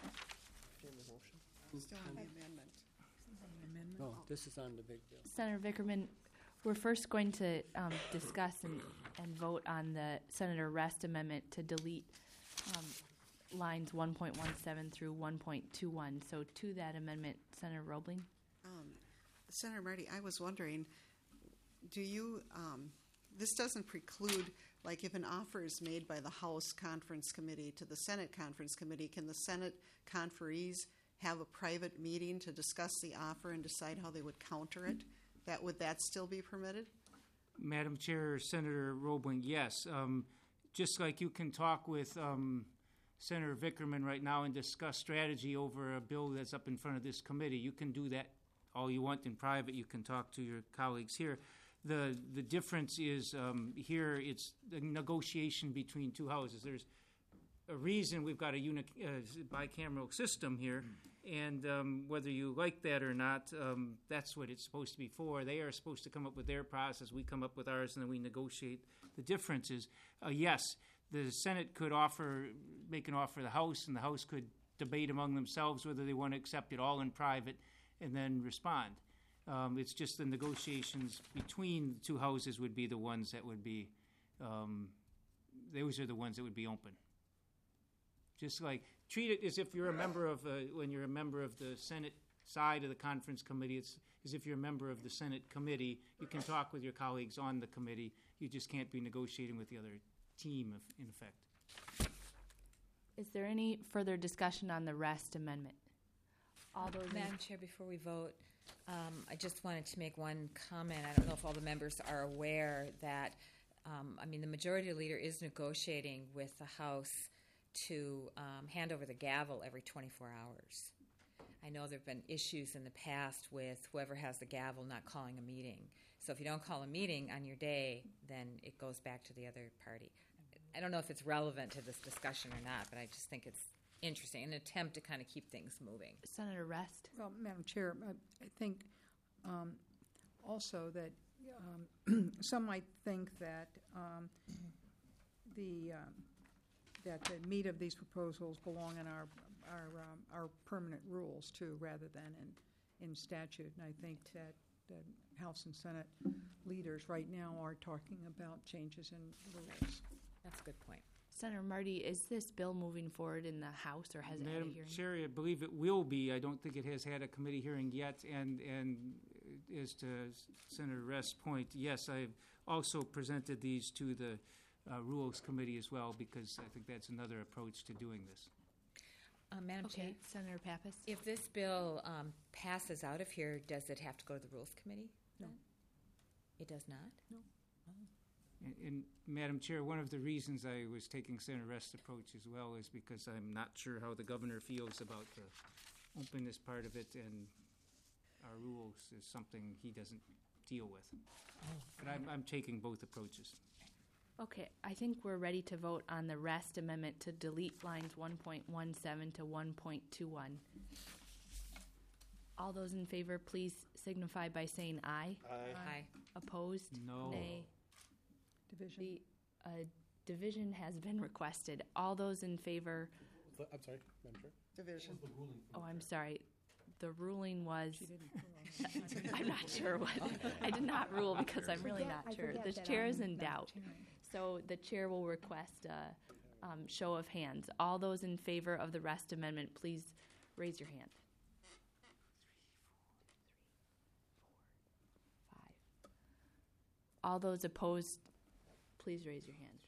Still on the amendment. Oh, this is on the big bill. Senator Vickerman, we're first going to um, discuss and, and vote on the Senator Rest amendment to delete um, lines one point one seven through one point two one. So to that amendment, Senator Roebling? Um, Senator Marty, I was wondering, do you, um, this doesn't preclude, like if an offer is made by the House Conference Committee to the Senate Conference Committee, can the Senate conferees have a private meeting to discuss the offer and decide how they would counter it? That would that still be permitted? Madam Chair, Senator Roebling, yes. Um, just like you can talk with um, Senator Vickerman right now and discuss strategy over a bill that's up in front of this committee, you can do that all you want in private. You can talk to your colleagues here. The the difference is um, here it's the negotiation between two houses. There's a reason we've got a uni- uh, bicameral system here, and um, whether you like that or not, um, that's what it's supposed to be for. They are supposed to come up with their process, we come up with ours, and then we negotiate the differences. Uh, yes, the Senate could offer, make an offer to the House, and the House could debate among themselves whether they want to accept it all in private and then respond. Um, it's just the negotiations between the two houses would be the ones that would be, um, those are the ones that would be open. Just like, treat it as if you're a member of, uh, when you're a member of the Senate side of the conference committee, it's as if you're a member of the Senate committee. You can talk with your colleagues on the committee. You just can't be negotiating with the other team, if, in effect. Is there any further discussion on the Rest amendment? All those in- Madam Chair, before we vote, um, I just wanted to make one comment. I don't know if all the members are aware that, um, I mean, the majority leader is negotiating with the House to um, hand over the gavel every twenty-four hours. I know there have been issues in the past with whoever has the gavel not calling a meeting. So if you don't call a meeting on your day, then it goes back to the other party. I don't know if it's relevant to this discussion or not, but I just think it's interesting, an attempt to kind of keep things moving. Senator Rest? Well, Madam Chair, I, I think um, also that um, some might think that um, the um, that the meat of these proposals belong in our our um, our permanent rules too, rather than in in statute. And I think that the House and Senate leaders right now are talking about changes in rules. That's a good point. Senator Marty, is this bill moving forward in the House, or has it had a Madam hearing? Chair, I believe it will be. I don't think it has had a committee hearing yet. And, and as to Senator Rest's point, yes, I've also presented these to the uh, Rules Committee as well, because I think that's another approach to doing this. Uh, Madam Okay, Chair, Senator Pappas? if this bill um, passes out of here, does it have to go to the Rules Committee? No. It does not? No. And, and Madam Chair, one of the reasons I was taking Senator Rest's approach as well is because I'm not sure how the governor feels about the openness part of it, and our rules is something he doesn't deal with. But I'm, I'm taking both approaches. Okay, I think we're ready to vote on the rest amendment to delete lines one point one seven to one point two one. All those in favor, please signify by saying aye. Aye. Opposed? No. Nay. Division. The uh, division has been requested. All those in favor, I'm sorry, Madam Chair. Division. oh, I'm sorry. The ruling was, I'm not sure what, I did not rule because I'm really not sure. The chair is in doubt. So the chair will request a um, show of hands. All those in favor of the rest amendment, please raise your hand. Five. All those opposed, please raise your hand.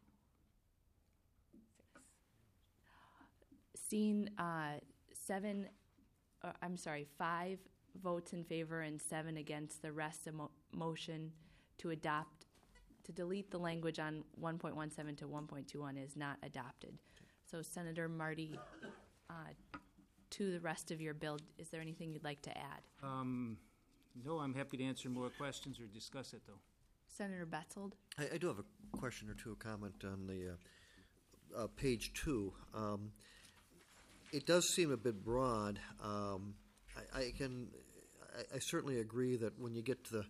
Six. Seeing uh, seven, uh, I'm sorry, five votes in favor and seven against the rest of mo- motion to adopt, to delete the language on one point one seven to one point two one is not adopted. So Senator Marty, uh, to the rest of your bill, is there anything you'd like to add? Um, no, I'm happy to answer more questions or discuss it, though. Senator Betzold? I, I do have a question or two, a comment on the uh, uh, page two. Um, it does seem a bit broad. Um, I, I can, I, I certainly agree that when you get to the,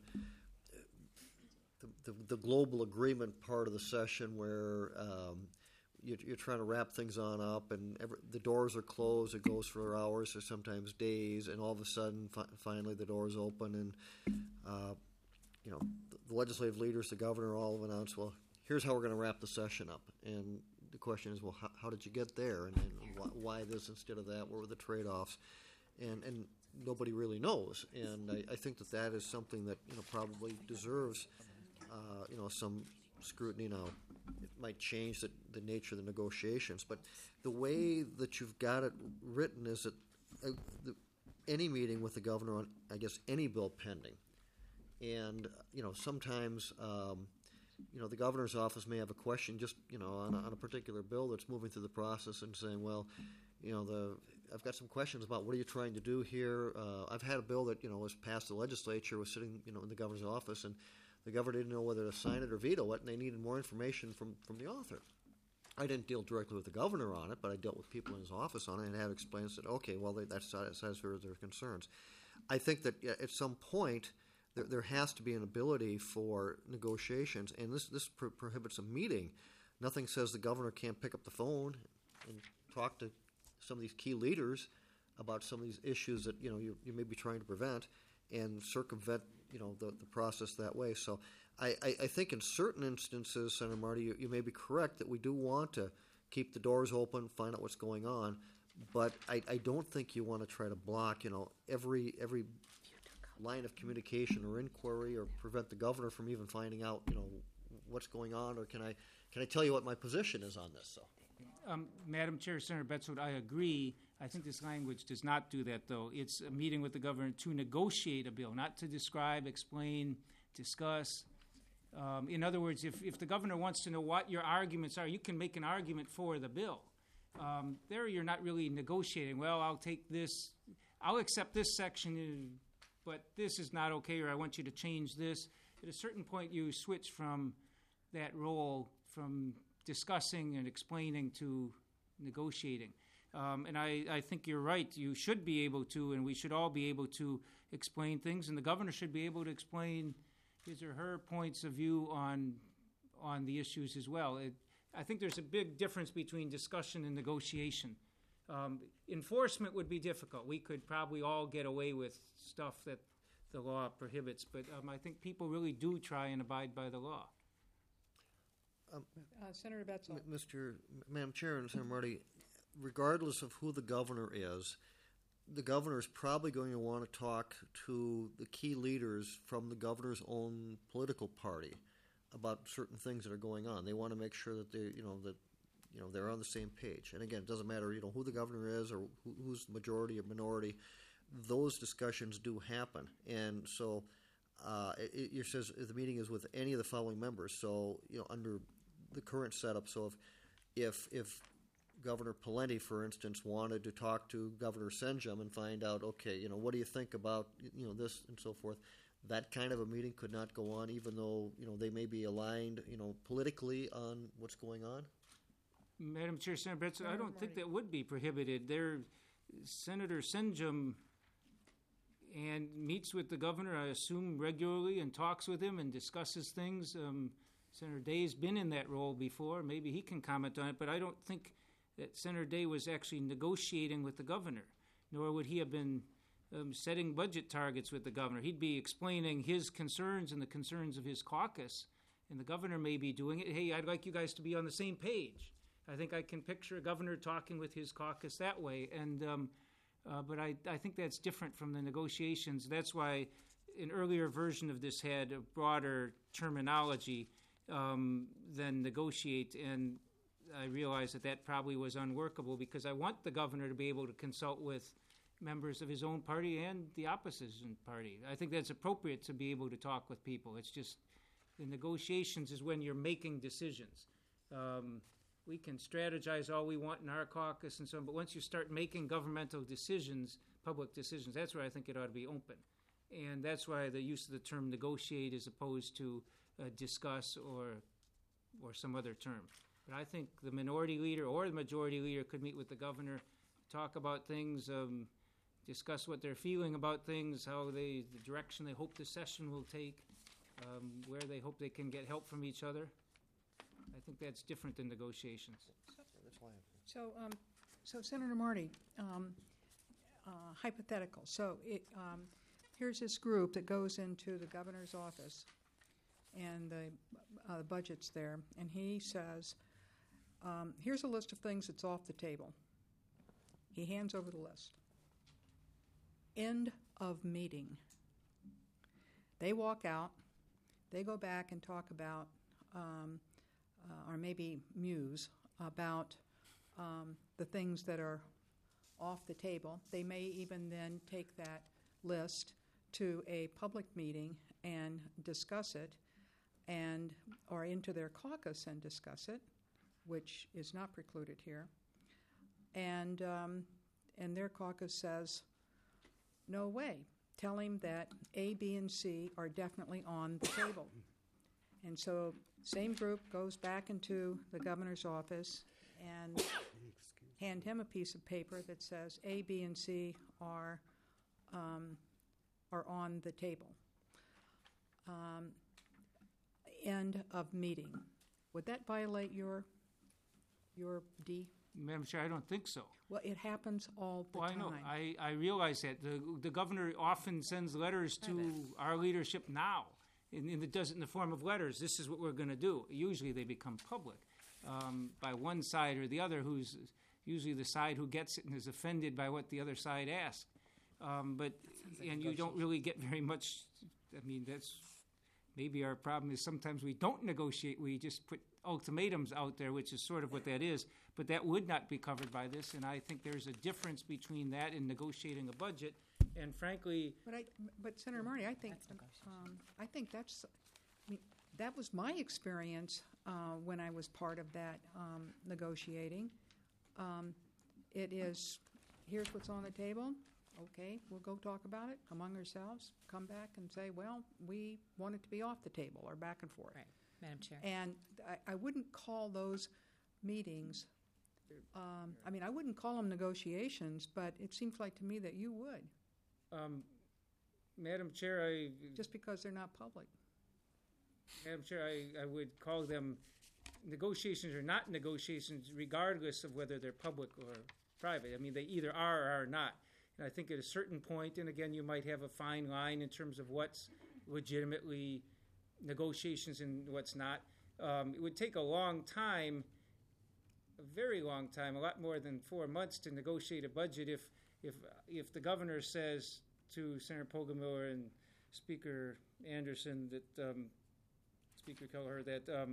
the, the, the global agreement part of the session where um, you, you're trying to wrap things on up and every, the doors are closed, it goes for hours or sometimes days, and all of a sudden, fi- finally the doors open and, uh, you know, the legislative leaders, the governor, all have announced, well, here's how we're going to wrap the session up. And the question is, well, how, how did you get there? And, and why, why this instead of that? What were the trade-offs? And and nobody really knows. And I, I think that that is something that, you know, probably deserves, uh, you know, some scrutiny now. It might change the, the nature of the negotiations. But the way that you've got it written is that uh, the, any meeting with the governor on, I guess, any bill pending, and, you know, sometimes, um, you know, the governor's office may have a question just, you know, on a, on a particular bill that's moving through the process and saying, well, you know, the I've got some questions about what are you trying to do here. Uh, I've had a bill that, you know, was passed the legislature, was sitting, you know, in the governor's office, and the governor didn't know whether to sign it or veto it, and they needed more information from, from the author. I didn't deal directly with the governor on it, but I dealt with people in his office on it and had explained, said, okay, well, they, that's satisfies their concerns. I think that at some point, There, there has to be an ability for negotiations, and this this pro- prohibits a meeting. Nothing says the governor can't pick up the phone and talk to some of these key leaders about some of these issues that, you know, you, you may be trying to prevent and circumvent, you know, the, the process that way. So I, I, I think in certain instances, Senator Marty, you, you may be correct that we do want to keep the doors open, find out what's going on, but I, I don't think you want to try to block, you know, every every line of communication or inquiry, or prevent the governor from even finding out, you know, what's going on, or can I can I tell you what my position is on this? So, um, Madam Chair, Senator Betzold, I agree. I think this language does not do that, though. It's a meeting with the governor to negotiate a bill, not to describe, explain, discuss. Um, in other words, if, if the governor wants to know what your arguments are, you can make an argument for the bill. Um, there you're not really negotiating. Well, I'll take this, I'll accept this section, but this is not okay, or I want you to change this. At a certain point, you switch from that role, from discussing and explaining to negotiating. Um, and I, I think you're right. You should be able to, and we should all be able to explain things, and the governor should be able to explain his or her points of view on on the issues as well. It, I think there's a big difference between discussion and negotiation. Um, enforcement would be difficult. We could probably all get away with stuff that the law prohibits, but um, I think people really do try and abide by the law. Uh, Senator Betzel. M- Mister Madam Chair and Senator Marty, regardless of who the governor is, the governor is probably going to want to talk to the key leaders from the governor's own political party about certain things that are going on. They want to make sure that they, you know, that you know they're on the same page. And again, it doesn't matter, you know, who the governor is or who, who's majority or minority. Those discussions do happen, and so uh, it, it says the meeting is with any of the following members. So you know, under the current setup, so if if if Governor Pawlenty, for instance, wanted to talk to Governor Senjum and find out, okay, you know, what do you think about you know this and so forth. That kind of a meeting could not go on, even though you know they may be aligned, you know, politically on what's going on. Madam Chair, Senator Betzel, I don't think that would be prohibited. There, Senator Senjum and meets with the governor, I assume, regularly and talks with him and discusses things. Um, Senator Day's been in that role before. Maybe he can comment on it, but I don't think that Senator Day was actually negotiating with the governor, nor would he have been um, setting budget targets with the governor. He'd be explaining his concerns and the concerns of his caucus, and the governor may be doing it. Hey, I'd like you guys to be on the same page. I think I can picture a governor talking with his caucus that way, and um, uh, but I, I think that's different from the negotiations. That's why an earlier version of this had a broader terminology um, than negotiate, and I realized that that probably was unworkable because I want the governor to be able to consult with members of his own party and the opposition party. I think that's appropriate to be able to talk with people. It's just the negotiations is when you're making decisions. Um, we can strategize all we want in our caucus and so on, but once you start making governmental decisions, public decisions, that's where I think it ought to be open. And that's why the use of the term negotiate as opposed to uh, discuss or or some other term. But I think the minority leader or the majority leader could meet with the governor, talk about things, um, discuss what they're feeling about things, how they, the direction they hope the session will take, um, where they hope they can get help from each other. I think that's different than negotiations. So, um, so Senator Marty, um, uh, hypothetical. So it, um, here's this group that goes into the governor's office, and the uh, budget's there, and he says, um, here's a list of things that's off the table. He hands over the list. End of meeting. They walk out. They go back and talk about, um, uh, or maybe muse about um, the things that are off the table. They may even then take that list to a public meeting and discuss it, and or into their caucus and discuss it, which is not precluded here. And um, and their caucus says, no way. Tell him that A, B, and C are definitely on the table. And so same group goes back into the governor's office and hand him a piece of paper that says A, B, and C are um, are on the table. Um, end of meeting. Would that violate your your D? Madam Chair, I don't think so. Well, it happens all the Well, time. I know. I, I realize that. The, the governor often sends letters to our leadership now, and, and it does it in the form of letters. This is what we're going to do. Usually they become public um, by one side or the other, who's usually the side who gets it and is offended by what the other side asks. Um, but and you don't really get very much. I mean, that's maybe our problem is sometimes we don't negotiate. We just put ultimatums out there, which is sort of what that is. But that would not be covered by this, and I think there's a difference between that and negotiating a budget. And frankly, But I, but Senator Marty, I think, um, I think that's, I mean, that was my experience uh, when I was part of that um, negotiating. Um, it is, here's what's on the table. Okay, we'll go talk about it among ourselves. Come back and say, well, we want it to be off the table, or back and forth. Right, Madam Chair. And I, I wouldn't call those meetings. Um, I mean, I wouldn't call them negotiations, but it seems like to me that you would. um, Madam Chair, I Just because they're not public. Madam Chair, I, I would call them negotiations or not negotiations, regardless of whether they're public or private. I mean, they either are or are not. And I think at a certain point, and again, you might have a fine line in terms of what's legitimately negotiations and what's not. Um, it would take a long time, a very long time, a lot more than four months to negotiate a budget if if if the governor says to Senator Poggemiller and Speaker Anderson that um, Speaker Kelleher that um,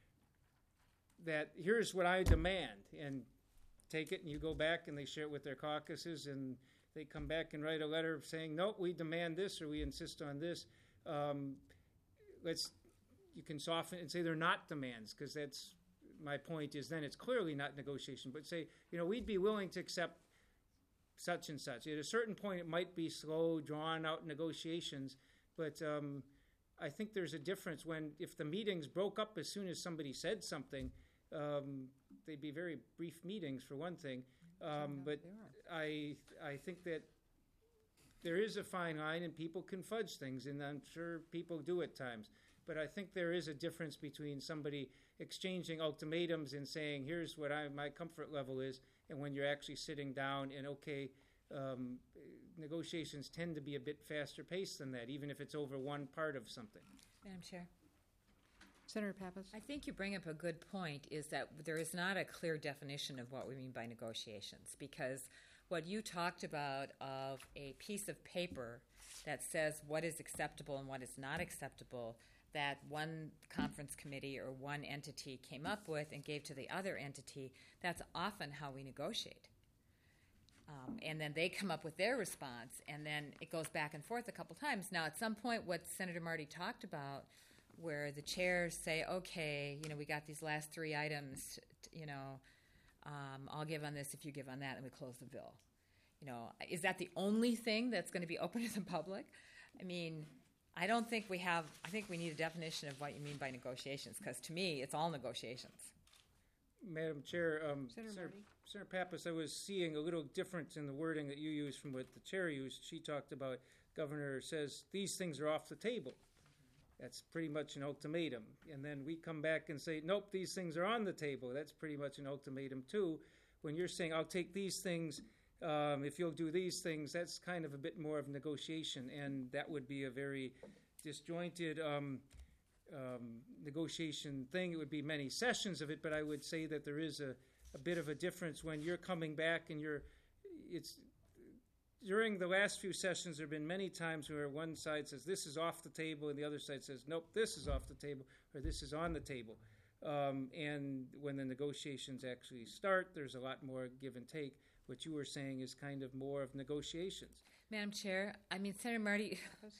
that here's what I demand, and take it and you go back and they share it with their caucuses and they come back and write a letter saying, nope, we demand this or we insist on this. Um, let's, you can soften it and say they're not demands, because that's, my point is then it's clearly not negotiation, but say, you know, we'd be willing to accept such and such. At a certain point it might be slow, drawn out negotiations, but um, I think there's a difference when, if the meetings broke up as soon as somebody said something, um, they'd be very brief meetings for one thing. Um, but I I think that there is a fine line, and people can fudge things, and I'm sure people do at times. But I think there is a difference between somebody exchanging ultimatums and saying, here's what I, my comfort level is, and when you're actually sitting down and, okay, um, negotiations tend to be a bit faster paced than that, even if it's over one part of something. Madam Chair. Senator Pappas? I think you bring up a good point, is that there is not a clear definition of what we mean by negotiations, because what you talked about of a piece of paper that says what is acceptable and what is not acceptable, that one conference committee or one entity came up with and gave to the other entity, that's often how we negotiate. Um, and then they come up with their response, and then it goes back and forth a couple times. Now, at some point, what Senator Marty talked about, where the chairs say, okay, you know, we got these last three items, t- you know, um, I'll give on this if you give on that, and we close the bill. You know, is that the only thing that's going to be open to the public? I mean, I don't think we have, I think we need a definition of what you mean by negotiations, because to me, it's all negotiations. Madam Chair, um, Senator Senator, Marty? Senator Pappas, I was seeing a little difference in the wording that you used from what the chair used. She talked about, Governor says, these things are off the table. That's pretty much an ultimatum. And then we come back and say, nope, these things are on the table. That's pretty much an ultimatum too. When you're saying, I'll take these things, um, if you'll do these things, that's kind of a bit more of negotiation. And that would be a very disjointed um, um, negotiation thing. It would be many sessions of it, but I would say that there is a, a bit of a difference when you're coming back and you're, it's, during the last few sessions, there have been many times where one side says this is off the table and the other side says, nope, this is off the table, or this is on the table. Um, and when the negotiations actually start, there's a lot more give and take. What you were saying is kind of more of negotiations. Madam Chair, I mean, Senator Marty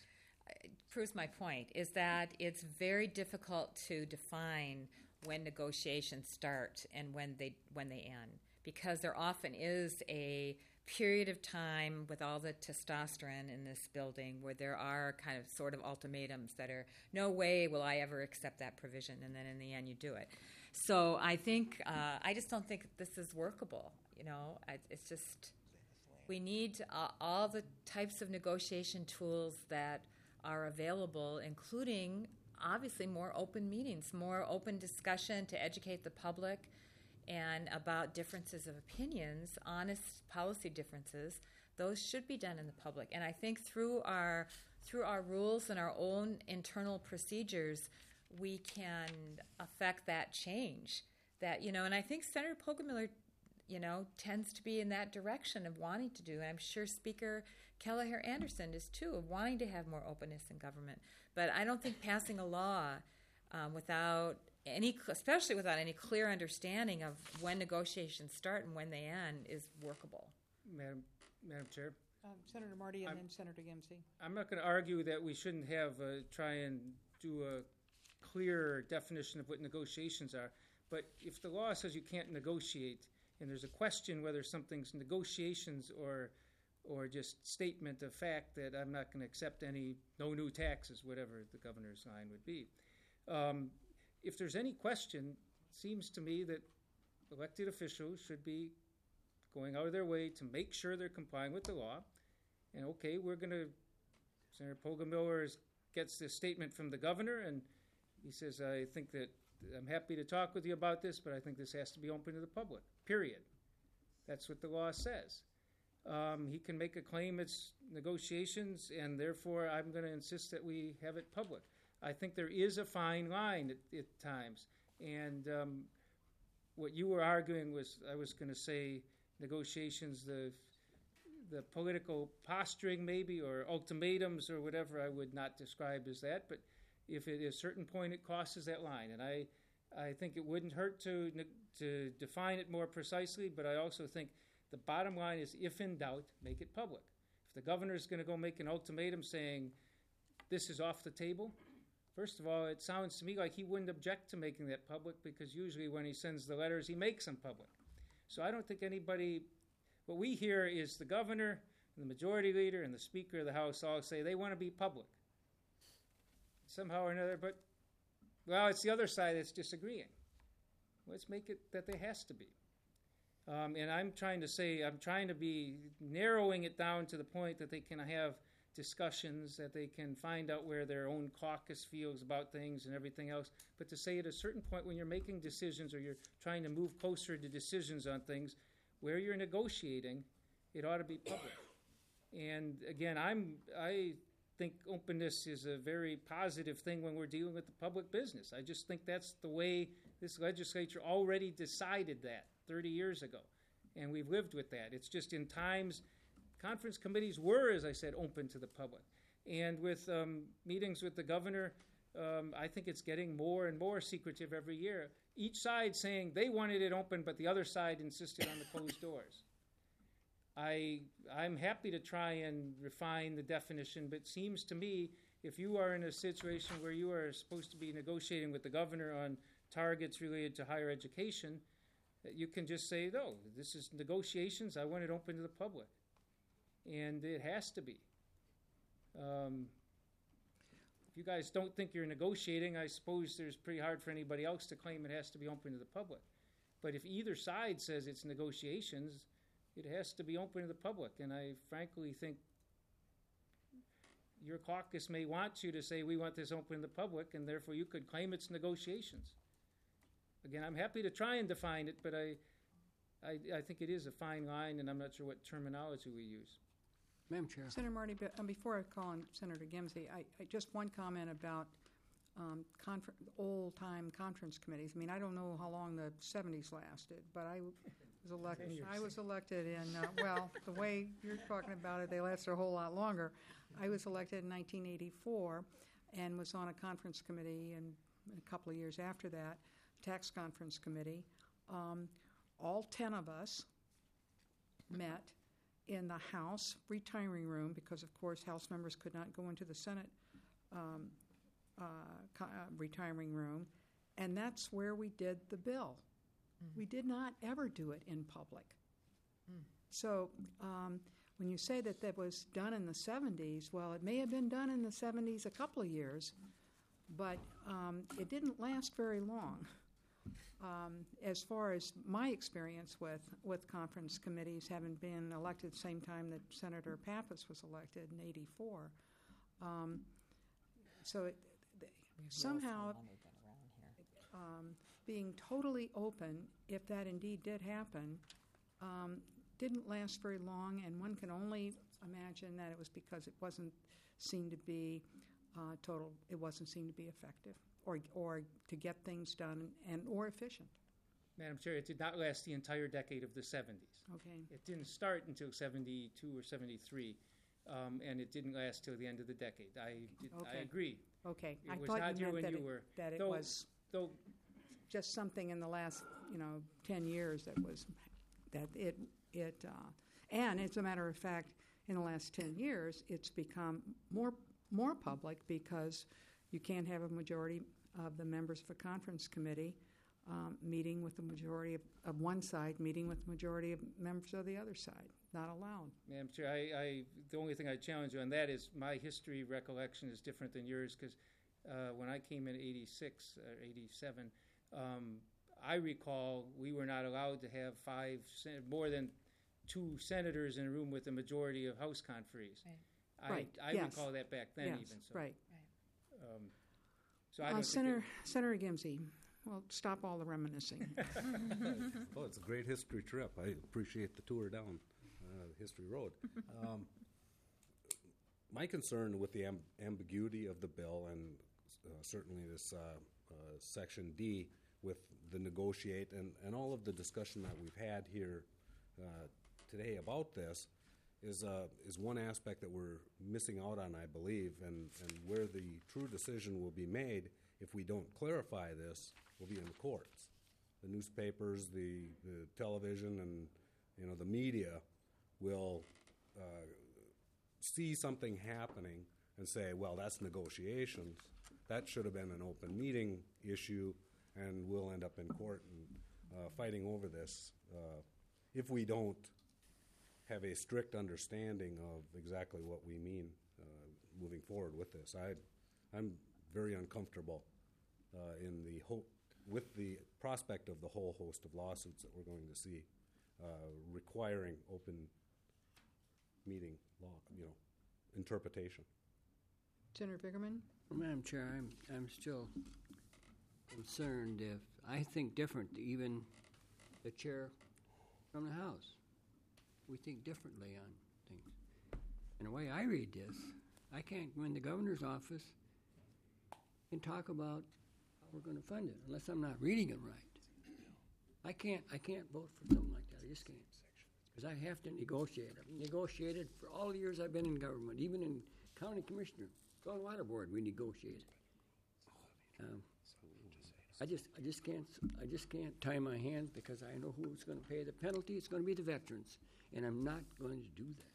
proves my point, is that it's very difficult to define when negotiations start and when they when they end, because there often is a period of time with all the testosterone in this building where there are kind of sort of ultimatums that are, no way will I ever accept that provision, and then in the end you do it. So I think, uh, I just don't think this is workable, you know. I, it's just, we need uh, all the types of negotiation tools that are available, including obviously more open meetings, more open discussion to educate the public and about differences of opinions, honest policy differences. Those should be done in the public. And I think through our through our rules and our own internal procedures, we can affect that change. That, you know, and I think Senator Poggemiller, you know, tends to be in that direction of wanting to do, and I'm sure Speaker Kelleher Anderson is too, of wanting to have more openness in government. But I don't think passing a law um, without any, especially without any clear understanding of when negotiations start and when they end, is workable. Madam, Madam Chair? Um, Senator Marty and I'm- then Senator Dempsey. I'm not going to argue that we shouldn't have, uh, try and do a clear definition of what negotiations are, but if the law says you can't negotiate, and there's a question whether something's negotiations or or just statement of fact that I'm not going to accept any, no new taxes, whatever the governor's line would be. Um, if there's any question, it seems to me that elected officials should be going out of their way to make sure they're complying with the law. And okay, we're going to, Senator Poggemiller is- gets this statement from the governor, and he says, I think that, I'm happy to talk with you about this, but I think this has to be open to the public, period. That's what the law says. Um, he can make a claim it's negotiations, and therefore I'm going to insist that we have it public. I think there is a fine line at, at times. And um, what you were arguing was, I was going to say, negotiations, the the political posturing maybe, or ultimatums or whatever. I would not describe as that, but if at a certain point it crosses that line, and I I think it wouldn't hurt to to define it more precisely, but I also think the bottom line is, if in doubt, make it public. If the governor is going to go make an ultimatum saying this is off the table, first of all, it sounds to me like he wouldn't object to making that public, because usually when he sends the letters, he makes them public. So I don't think anybody, what we hear is the governor, and the majority leader, and the Speaker of the House all say they want to be public somehow or another, but, well, it's the other side that's disagreeing. Let's make it that there has to be. Um, and I'm trying to say, I'm trying to be narrowing it down to the point that they can have discussions, that they can find out where their own caucus feels about things and everything else. But to say at a certain point when you're making decisions, or you're trying to move closer to decisions on things, where you're negotiating, it ought to be public. And again, I'm, I think openness is a very positive thing when we're dealing with the public business. I just think that's the way this legislature already decided that thirty years ago. And we've lived with that. It's just in times, conference committees were, as I said, open to the public. And with um, meetings with the governor, um, I think it's getting more and more secretive every year. Each side saying they wanted it open, but the other side insisted on the closed doors. I, I'm happy to try and refine the definition, but it seems to me if you are in a situation where you are supposed to be negotiating with the governor on targets related to higher education, that you can just say, no, this is negotiations, I want it open to the public. And it has to be. Um, if you guys don't think you're negotiating, I suppose there's pretty hard for anybody else to claim it has to be open to the public. But if either side says it's negotiations, it has to be open to the public. And I frankly think your caucus may want you to say, we want this open to the public, and therefore you could claim it's negotiations. Again, I'm happy to try and define it, but I, I, I think it is a fine line, and I'm not sure what terminology we use. Madam Chair. Senator Marty, be- uh, before I call on Senator Gimsey, I, I just one comment about um, confer- old-time conference committees. I mean, I don't know how long the seventies lasted, but I was elected. I was elected in uh, well, the way you're talking about it, they lasted a whole lot longer. I was elected in nineteen eighty-four, and was on a conference committee, and a couple of years after that, tax conference committee. Um, all ten of us met in the House retiring room, because, of course, House members could not go into the Senate um, uh, co- uh, retiring room, and that's where we did the bill. Mm-hmm. We did not ever do it in public. Mm. So um, when you say that that was done in the seventies, well, it may have been done in the seventies a couple of years, but um, it didn't last very long. Um, as far as my experience with, with conference committees, having been elected the same time that Senator Pappas was elected in eighty-four, um, so it, th- somehow um, being totally open, if that indeed did happen, um, didn't last very long, and one can only imagine that it was because it wasn't seen to be uh, total. It wasn't seen to be effective. Or, or to get things done and or efficient. Madam Chair, it did not last the entire decade of the seventies. Okay. It didn't start until seventy-two or seventy-three, um, and it didn't last till the end of the decade. I did, Okay. I agree. Okay. It I was thought not you here meant when that you it, were. that it though, was though just something in the last, you know, ten years that was that it it uh, and as a matter of fact, in the last ten years, it's become more more public because you can't have a majority of the members of a conference committee um, meeting with the majority of, of one side, meeting with the majority of members of the other side. Not allowed. Madam Chair, I, I, the only thing I challenge you on that is my history recollection is different than yours, because uh, when I came in eighty-six or eighty-seven, um, I recall we were not allowed to have five, more than two senators in a room with the majority of House conferees. Right. I, Right. I Yes. recall that back then yes, even. So, right. Um, so I Uh, don't Senator think Senator Gimsey, well, stop all the reminiscing. Oh, it's a great history trip. I appreciate the tour down uh, History Road. Um, my concern with the amb- ambiguity of the bill and uh, certainly this uh, uh, Section D with the negotiate and, and all of the discussion that we've had here uh, today about this is uh, is one aspect that we're missing out on, I believe, and, and where the true decision will be made if we don't clarify this will be in the courts. The newspapers, the, the television, and you know the media will uh, see something happening and say, well, that's negotiations. That should have been an open meeting issue, and we'll end up in court and uh, fighting over this uh, if we don't have a strict understanding of exactly what we mean uh, moving forward with this. I, I'm very uncomfortable uh, in the hope with the prospect of the whole host of lawsuits that we're going to see uh, requiring open meeting law, you know, interpretation. Senator Bickerman? Well, Madam Chair, I'm, I'm still concerned if, I think different, even the chair from the House. We think differently on things. And the way I read this, I can't go in the governor's office and talk about how we're going to fund it unless I'm not reading it right. I can't, I can't vote for something like that. I just can't. Because I have to negotiate. I've negotiated for all the years I've been in government, even in county commissioner, Golden Water Board, we negotiated. Um, I just, I just can't, I just can't tie my hands because I know who's going to pay the penalty. It's going to be the veterans, and I'm not going to do that.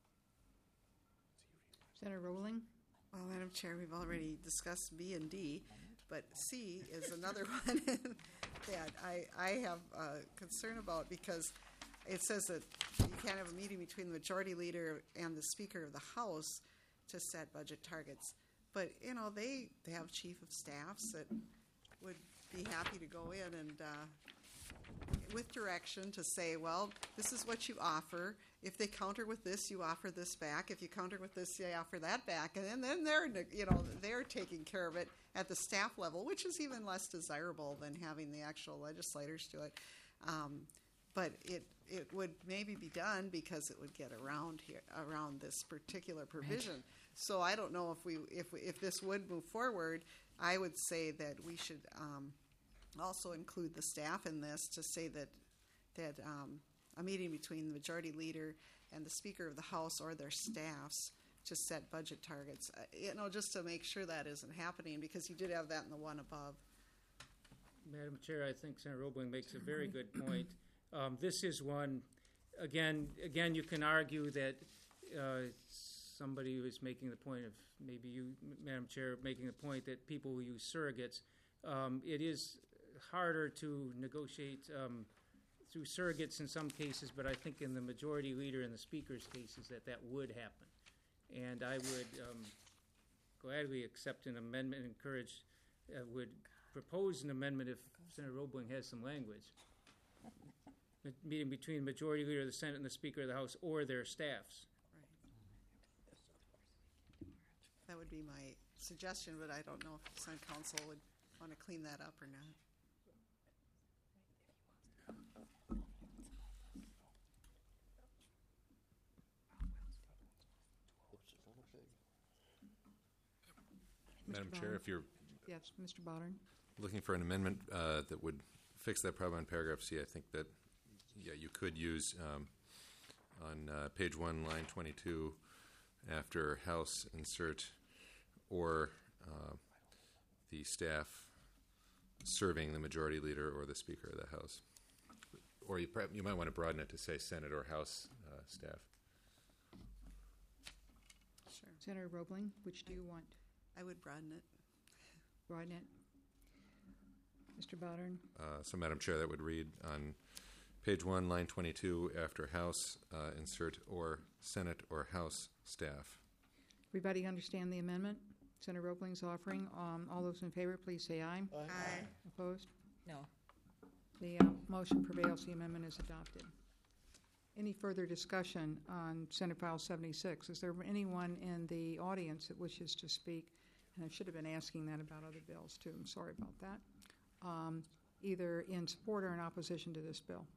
Senator Rowling? Well, Madam Chair, we've already discussed B and D, but C is another one that I, I have uh, concern about because it says that you can't have a meeting between the majority leader and the Speaker of the House to set budget targets. But, you know, they, they have chief of staffs that would be happy to go in and uh, with direction to say, well, this is what you offer. If they counter with this, you offer this back. If you counter with this, you offer that back. And then, then they're, you know, they're taking care of it at the staff level, which is even less desirable than having the actual legislators do it. Um, but it it would maybe be done because it would get around here around this particular provision. Right. So I don't know if we if we, if this would move forward. I would say that we should um, also include the staff in this to say that that um, a meeting between the majority leader and the Speaker of the House or their staffs to set budget targets. Uh, you know, just to make sure that isn't happening because you did have that in the one above. Madam Chair, I think Senator Roebling makes a very good point. Um, this is one, again, again, you can argue that uh, somebody was making the point of, maybe you, Madam Chair, making the point that people who use surrogates. Um, it is harder to negotiate um, through surrogates in some cases, but I think in the majority leader and the speaker's cases that that would happen. And I would um, gladly accept an amendment, encourage, uh, would propose an amendment if Senator Roebling has some language. The meeting between the majority leader of the Senate and the Speaker of the House or their staffs. Right. That would be my suggestion, but I don't know if the Senate Council would want to clean that up or not. Madam Mister Chair, Bauer? if you're Yes, Mister Boddern. looking for an amendment uh, that would fix that problem on paragraph C, I think that, yeah, you could use um, on uh, page one, line twenty-two, after House, insert or uh, the staff serving the majority leader or the Speaker of the House. Or you, you might want to broaden it to say Senate or House uh, staff. Sure. Senator Roebling, which do you want? I would broaden it. Broaden it. Mister Boddern. Uh, so, Madam Chair, that would read on page one, line twenty-two, after House, uh, insert or Senate or House staff. Everybody understand the amendment Senator Roebling's offering? Um, all those in favor, please say aye. Aye. Aye. Opposed? No. The uh, motion prevails. The amendment is adopted. Any further discussion on Senate File seventy-six? Is there anyone in the audience that wishes to speak? And I should have been asking that about other bills, too. I'm sorry about that. Um, either in support or in opposition to this bill.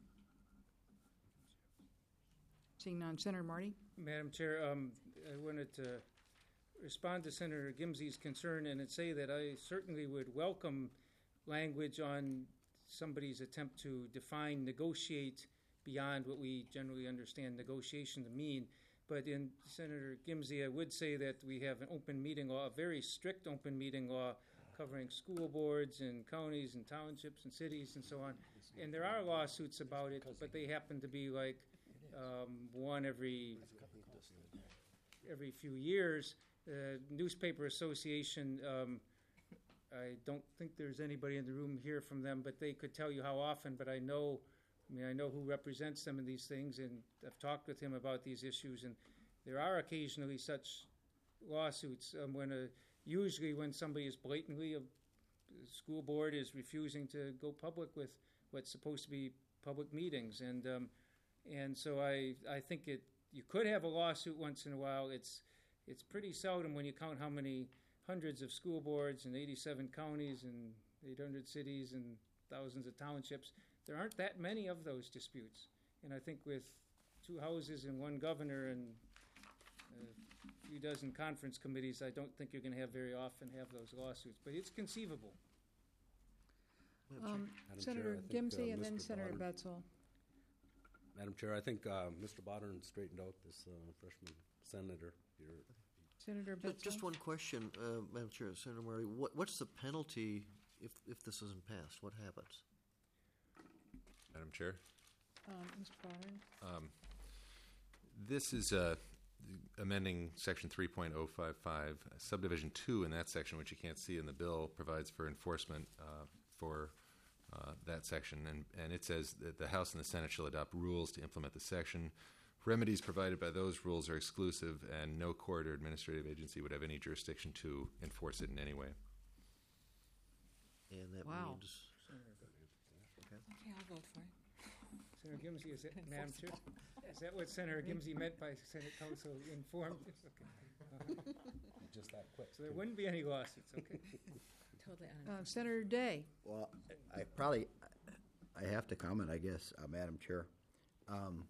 Seeing none. Senator Marty? Madam Chair, um, I wanted to respond to Senator Gimsey's concern and say that I certainly would welcome language on somebody's attempt to define negotiate beyond what we generally understand negotiation to mean. But in Senator Gimsey, I would say that we have an open meeting law, a very strict open meeting law covering school boards and counties and townships and cities and so on. And there are lawsuits about it, but they happen to be like um, one every every few years. The Newspaper Association, um, I don't think there's anybody in the room here from them, but they could tell you how often. But I know, I mean, I know who represents them in these things, and I've talked with him about these issues. And there are occasionally such lawsuits um, when a, usually when somebody is blatantly, a school board is refusing to go public with what's supposed to be public meetings. And um, and so I, I think it you could have a lawsuit once in a while. It's it's pretty seldom when you count how many hundreds of school boards and eighty-seven counties and eight hundred cities and thousands of townships. There aren't that many of those disputes. And I think with two houses and one governor and a few dozen conference committees, I don't think you're going to have very often have those lawsuits. But it's conceivable. Um, Madam Senator Chair, I think, Gimsey uh, and then Mister Senator Bodden- Betzel. Madam Chair, I think uh, Mister Bodden straightened out this uh, freshman senator here. Senator Ju- Betzel. Just one question, uh, Madam Chair, Senator Marty. What, what's the penalty if, if this isn't passed? What happens? Madam Chair, Um, Mister Byron. this is uh, amending Section three point oh five five. Subdivision two in that section, which you can't see in the bill, provides for enforcement uh, for uh, that section. And, and it says that the House and the Senate shall adopt rules to implement the section. Remedies provided by those rules are exclusive, and no court or administrative agency would have any jurisdiction to enforce it in any way. And that Wow. means, Okay, I'll vote for it. Senator Gimsey, is it, Madam Chair? Is that what Senator Gimsey meant by Senate Council informed? Okay. Uh, Just that quick. So there wouldn't be any lawsuits, okay? Totally Uh, uninformed. Senator Day. Well, I probably, I have to comment, I guess, uh, Madam Chair. Um,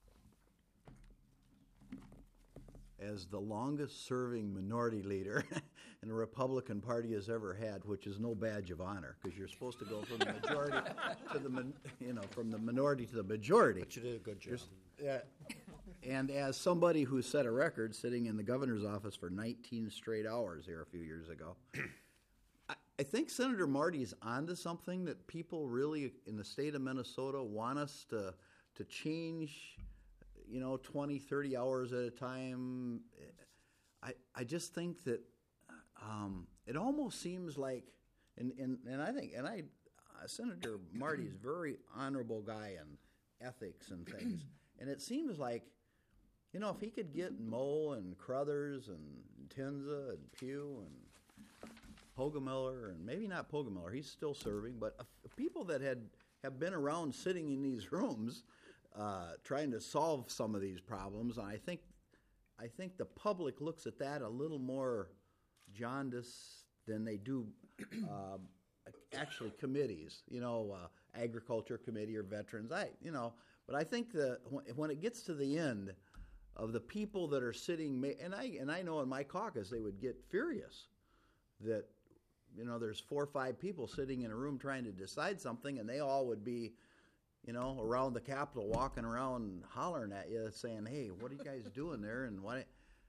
As the longest-serving minority leader in the Republican Party has ever had, which is no badge of honor, because you're supposed to go from the majority to the, min- you know, from the minority to the majority. but you did a good job. Yeah. And as somebody who set a record sitting in the governor's office for nineteen straight hours here a few years ago, I, I think Senator Marty is onto something that people really in the state of Minnesota want us to to change, you know, twenty, thirty hours at a time. I I just think that um, it almost seems like, and, and, and I think, and I, uh, Senator Marty is a very honorable guy in ethics and things. And it seems like, you know, if he could get Moe and Crothers and Tenza and Pugh and Pogamiller, and maybe not Pogamiller, he's still serving, but uh, people that had have been around sitting in these rooms uh, trying to solve some of these problems, and I think I think the public looks at that a little more jaundiced than they do uh, actually committees, you know, uh, agriculture committee or veterans. I, you know, but I think the when, when it gets to the end of the people that are sitting, ma- and I and I know in my caucus they would get furious that, you know, there's four or five people sitting in a room trying to decide something, and they all would be, you know, around the Capitol, walking around hollering at you, saying, "Hey, what are you guys doing there?" And what?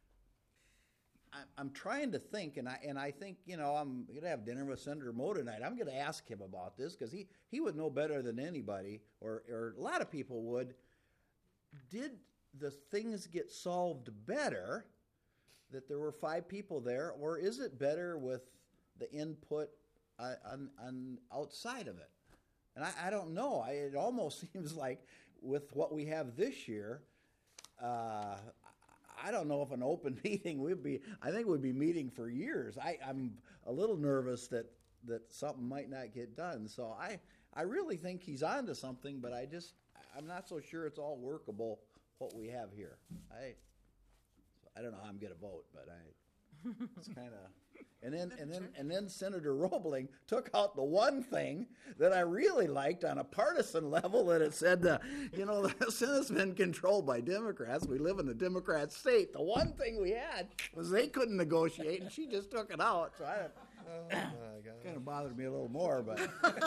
I, I'm trying to think, and I and I think, you know, I'm going to have dinner with Senator Moe tonight. I'm going to ask him about this because he, he would know better than anybody, or or a lot of people would. Did the things get solved better that there were five people there, or is it better with the input uh, on, on outside of it? And I, I don't know. I, it almost seems like with what we have this year, uh, I don't know if an open meeting would be. I think we'd be meeting for years. I, I'm a little nervous that, that something might not get done. So I, I really think he's onto something, but I just I'm not so sure it's all workable what we have here. I I don't know how I'm going to vote, but I it's kind of And then, and then, and then Senator Roebling took out the one thing that I really liked on a partisan level, that it said, uh, you know, the Senate's been controlled by Democrats. We live in a Democrat state. The one thing we had was they couldn't negotiate, and she just took it out. So I, Oh, my God. kind of bothered me a little more, but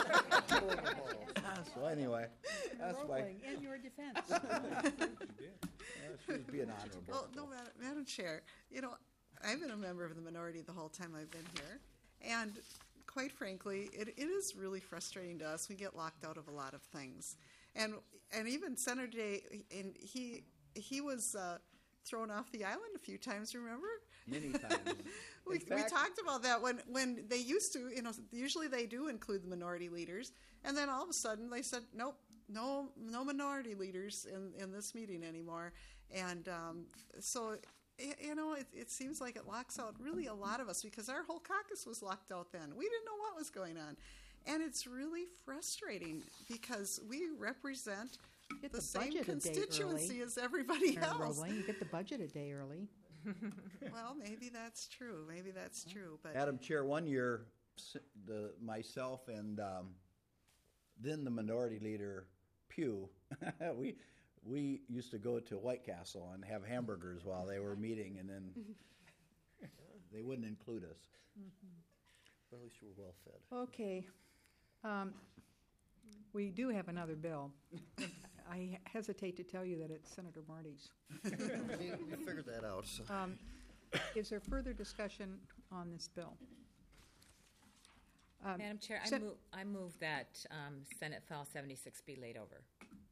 so anyway, that's why Roebling, in your defense. uh, she was being honorable. Well, no, Madam, Madam Chair, you know, I've been a member of the minority the whole time I've been here, and quite frankly, it, it is really frustrating to us. We get locked out of a lot of things, and and even Senator Day, and he he was uh, thrown off the island a few times. Remember? Many times. We, In we fact- talked about that when, when they used to, you know, usually they do include the minority leaders, and then all of a sudden they said, nope, no no minority leaders in, in this meeting anymore. And um, so, y- you know, it, it seems like it locks out really a lot of us, because our whole caucus was locked out then. We didn't know what was going on. And it's really frustrating because we represent Get the, the same budget a day constituency early. as everybody Mayor else. Roebling, you get the budget a day early. Well, maybe that's true. Maybe that's true. But Madam Chair, one year, s- the myself and um, then the minority leader Pugh, we we used to go to White Castle and have hamburgers while they were meeting, and then they wouldn't include us. Well, at least you were well fed. Okay. Um, We do have another bill. I hesitate to tell you that it's Senator Marty's. We we figured that out. So. Um, Is there further discussion on this bill? Um, Madam Chair, I Sen- move, I move that um, Senate File seventy-six be laid over.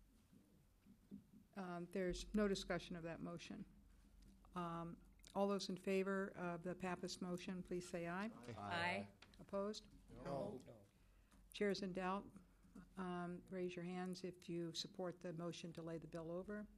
um, There's no discussion of that motion. Um, All those in favor of the Pappas motion, please say aye. Aye. Opposed? No. Chairs in doubt, um, raise your hands if you support the motion to lay the bill over. One,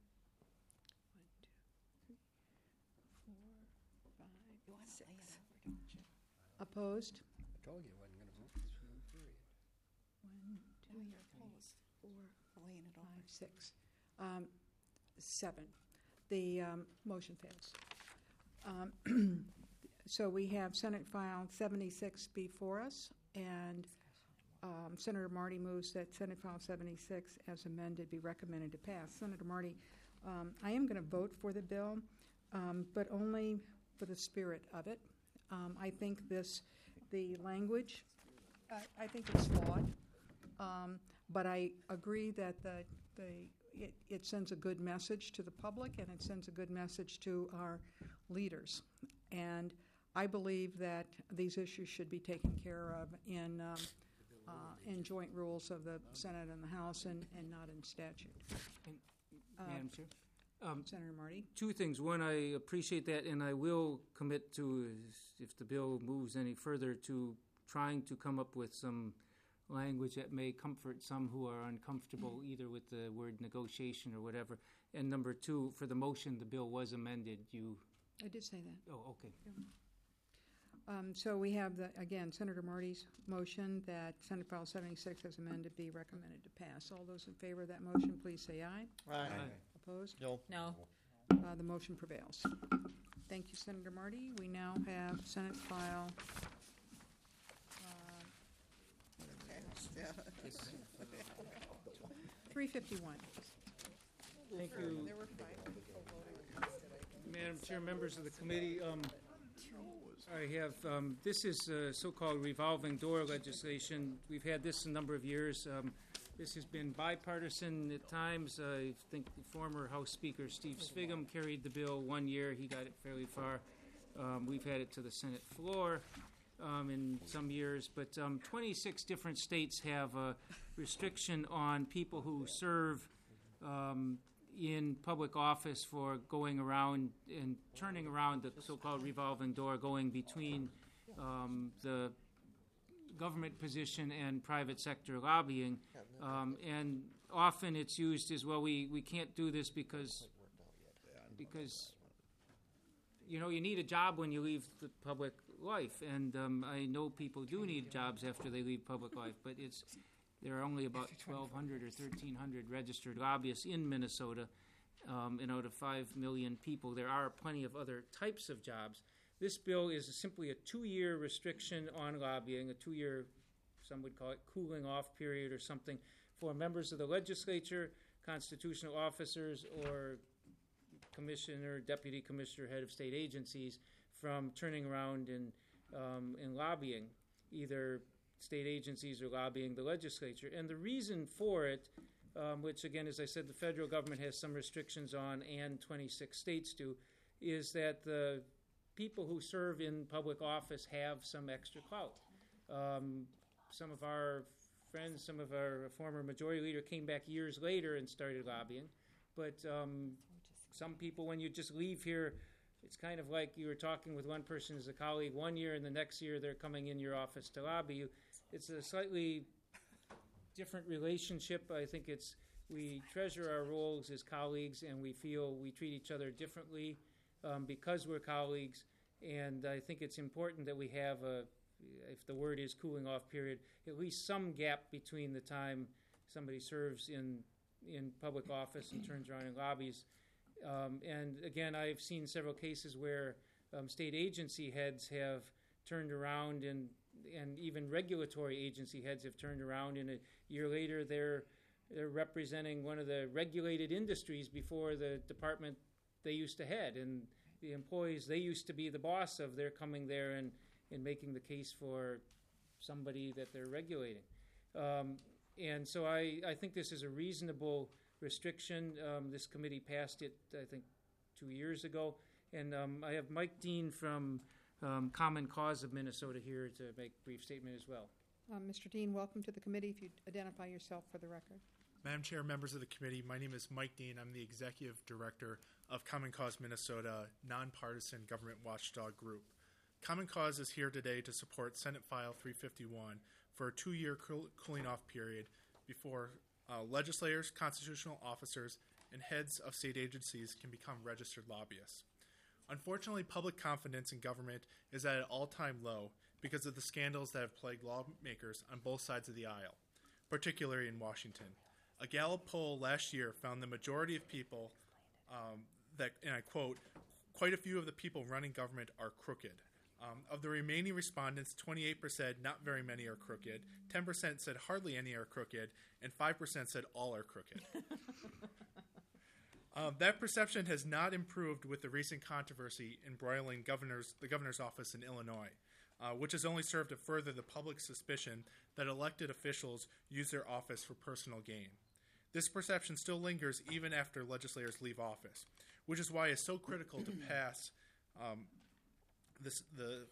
two, three, four, five, six. Opposed? I told you I wasn't going to vote for this one, period. One, two, Well, you're three, opposed. four, laying it over. five, six. Um, Seven. The um, motion fails. Um, So we have Senate File seventy-six before us, and um, Senator Marty moves that Senate File seventy-six, as amended, be recommended to pass. Senator Marty, um, I am going to vote for the bill, um, but only for the spirit of it. Um, I think this, the language, I, I think it's flawed, um, but I agree that the, the it, it sends a good message to the public, and it sends a good message to our leaders. And I believe that these issues should be taken care of in, um, uh, in joint rules of the Senate and the House, and, and not in statute. And, Uh, Madam Chair, um, Senator Marty? two things. One, I appreciate that, and I will commit to, if the bill moves any further, to trying to come up with some language that may comfort some who are uncomfortable either with the word negotiation or whatever. And number two, for the motion, the bill was amended. You, I did say that. oh, okay. Um, So we have, the again, Senator Marty's motion that Senate File seventy-six as amended be recommended to pass. All those in favor of that motion, please say aye. Aye. Opposed? No. No. Uh, The motion prevails. Thank you, Senator Marty. We now have Senate File uh, Yeah. three fifty-one. Thank you, There were five people voting. Madam Chair, members of the committee. Um, I have, um, this is uh, so-called revolving door legislation. We've had this a number of years. Um, This has been bipartisan at times. I think the former House Speaker Steve Sviggum carried the bill one year. He got it fairly far. Um, We've had it to the Senate floor um, in some years. But um, twenty-six different states have a restriction on people who serve um, in public office for going around and turning around the so-called revolving door, going between um, the government position and private sector lobbying. Um, and often it's used as, well, we, we can't do this because, because, you know, you need a job when you leave the public life. And um, I know people do need jobs after they leave public life, but it's, there are only about twelve hundred or thirteen hundred registered lobbyists in Minnesota. Um, and out of five million people, there are plenty of other types of jobs. This bill is simply a two-year restriction on lobbying, a two-year, some would call it cooling off period or something, for members of the legislature, constitutional officers, or commissioner, deputy commissioner, head of state agencies from turning around and, um, and lobbying, either state agencies or lobbying the legislature. And the reason for it, um, which again, as I said, the federal government has some restrictions on and twenty-six states do, is that the people who serve in public office have some extra clout. Um, some of our friends, some of our former majority leader came back years later and started lobbying. But um, some people, when you just leave here, it's kind of like you were talking with one person as a colleague one year, and the next year they're coming in your office to lobby you. It's a slightly different relationship. I think it's we treasure our roles as colleagues, and we feel we treat each other differently um, because we're colleagues. And I think it's important that we have a, if the word is cooling off period, at least some gap between the time somebody serves in in public office and turns around and lobbies. Um, and again, I've seen several cases where um, state agency heads have turned around, and and even regulatory agency heads have turned around, and a year later they're they're representing one of the regulated industries before the department they used to head, and the employees they used to be the boss of, they're coming there and, and making the case for somebody that they're regulating. Um, and so I, I think this is a reasonable restriction. Um, this committee passed it, I think, two years ago. And um, I have Mike Dean from um, Common Cause of Minnesota here to make a brief statement as well. Uh, Mister Dean, welcome to the committee. If you'd identify yourself for the record. Madam Chair, members of the committee, my name is Mike Dean. I'm the Executive Director of Common Cause Minnesota, nonpartisan government watchdog group. Common Cause is here today to support Senate File three fifty-one for a two-year cool- cooling off period before uh, legislators, constitutional officers, and heads of state agencies can become registered lobbyists. Unfortunately, public confidence in government is at an all-time low because of the scandals that have plagued lawmakers on both sides of the aisle, particularly in Washington. A Gallup poll last year found the majority of people um, that, and I quote, quite a few of the people running government are crooked. Um, of the remaining respondents, twenty-eight percent said not very many are crooked, ten percent said hardly any are crooked, and five percent said all are crooked. um, that perception has not improved with the recent controversy embroiling governors, the governor's office in Illinois, uh, which has only served to further the public suspicion that elected officials use their office for personal gain. This perception still lingers even after legislators leave office, which is why it's so critical to pass um, this the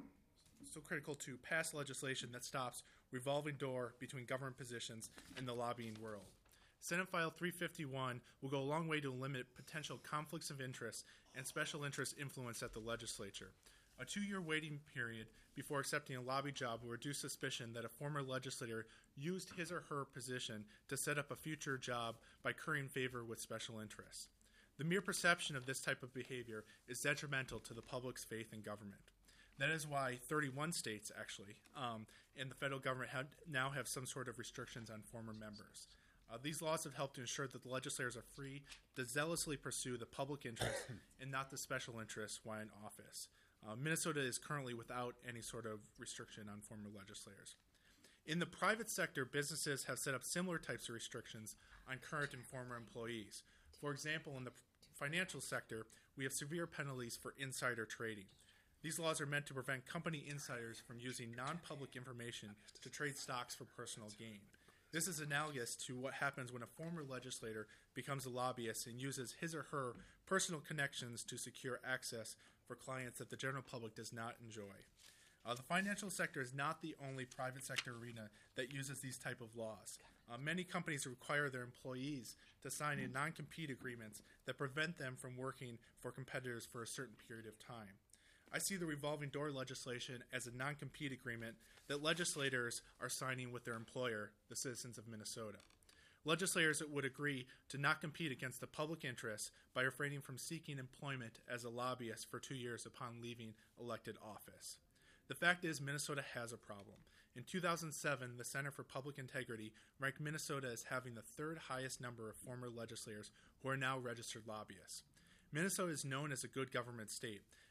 so critical to pass legislation that stops revolving door between government positions and the lobbying world. Senate File three fifty-one will go a long way to limit potential conflicts of interest and special interest influence at the legislature. A two-year waiting period before accepting a lobby job will reduce suspicion that a former legislator used his or her position to set up a future job by currying favor with special interests. The mere perception of this type of behavior is detrimental to the public's faith in government. That is why thirty-one states, actually, um, and the federal government have, now have some sort of restrictions on former members. Uh, these laws have helped to ensure that the legislators are free to zealously pursue the public interest and not the special interests while in office. Uh, Minnesota is currently without any sort of restriction on former legislators. In the private sector, businesses have set up similar types of restrictions on current and former employees. For example, in the financial sector, we have severe penalties for insider trading. These laws are meant to prevent company insiders from using non-public information to trade stocks for personal gain. This is analogous to what happens when a former legislator becomes a lobbyist and uses his or her personal connections to secure access for clients that the general public does not enjoy. Uh, the financial sector is not the only private sector arena that uses these type of laws. Uh, many companies require their employees to sign in non-compete agreements that prevent them from working for competitors for a certain period of time. I see the revolving door legislation as a non-compete agreement that legislators are signing with their employer, the citizens of Minnesota. Legislators would agree to not compete against the public interest by refraining from seeking employment as a lobbyist for two years upon leaving elected office. The fact is, Minnesota has a problem. In two thousand seven, the Center for Public Integrity ranked Minnesota as having the third highest number of former legislators who are now registered lobbyists. Minnesota is known as a good government state,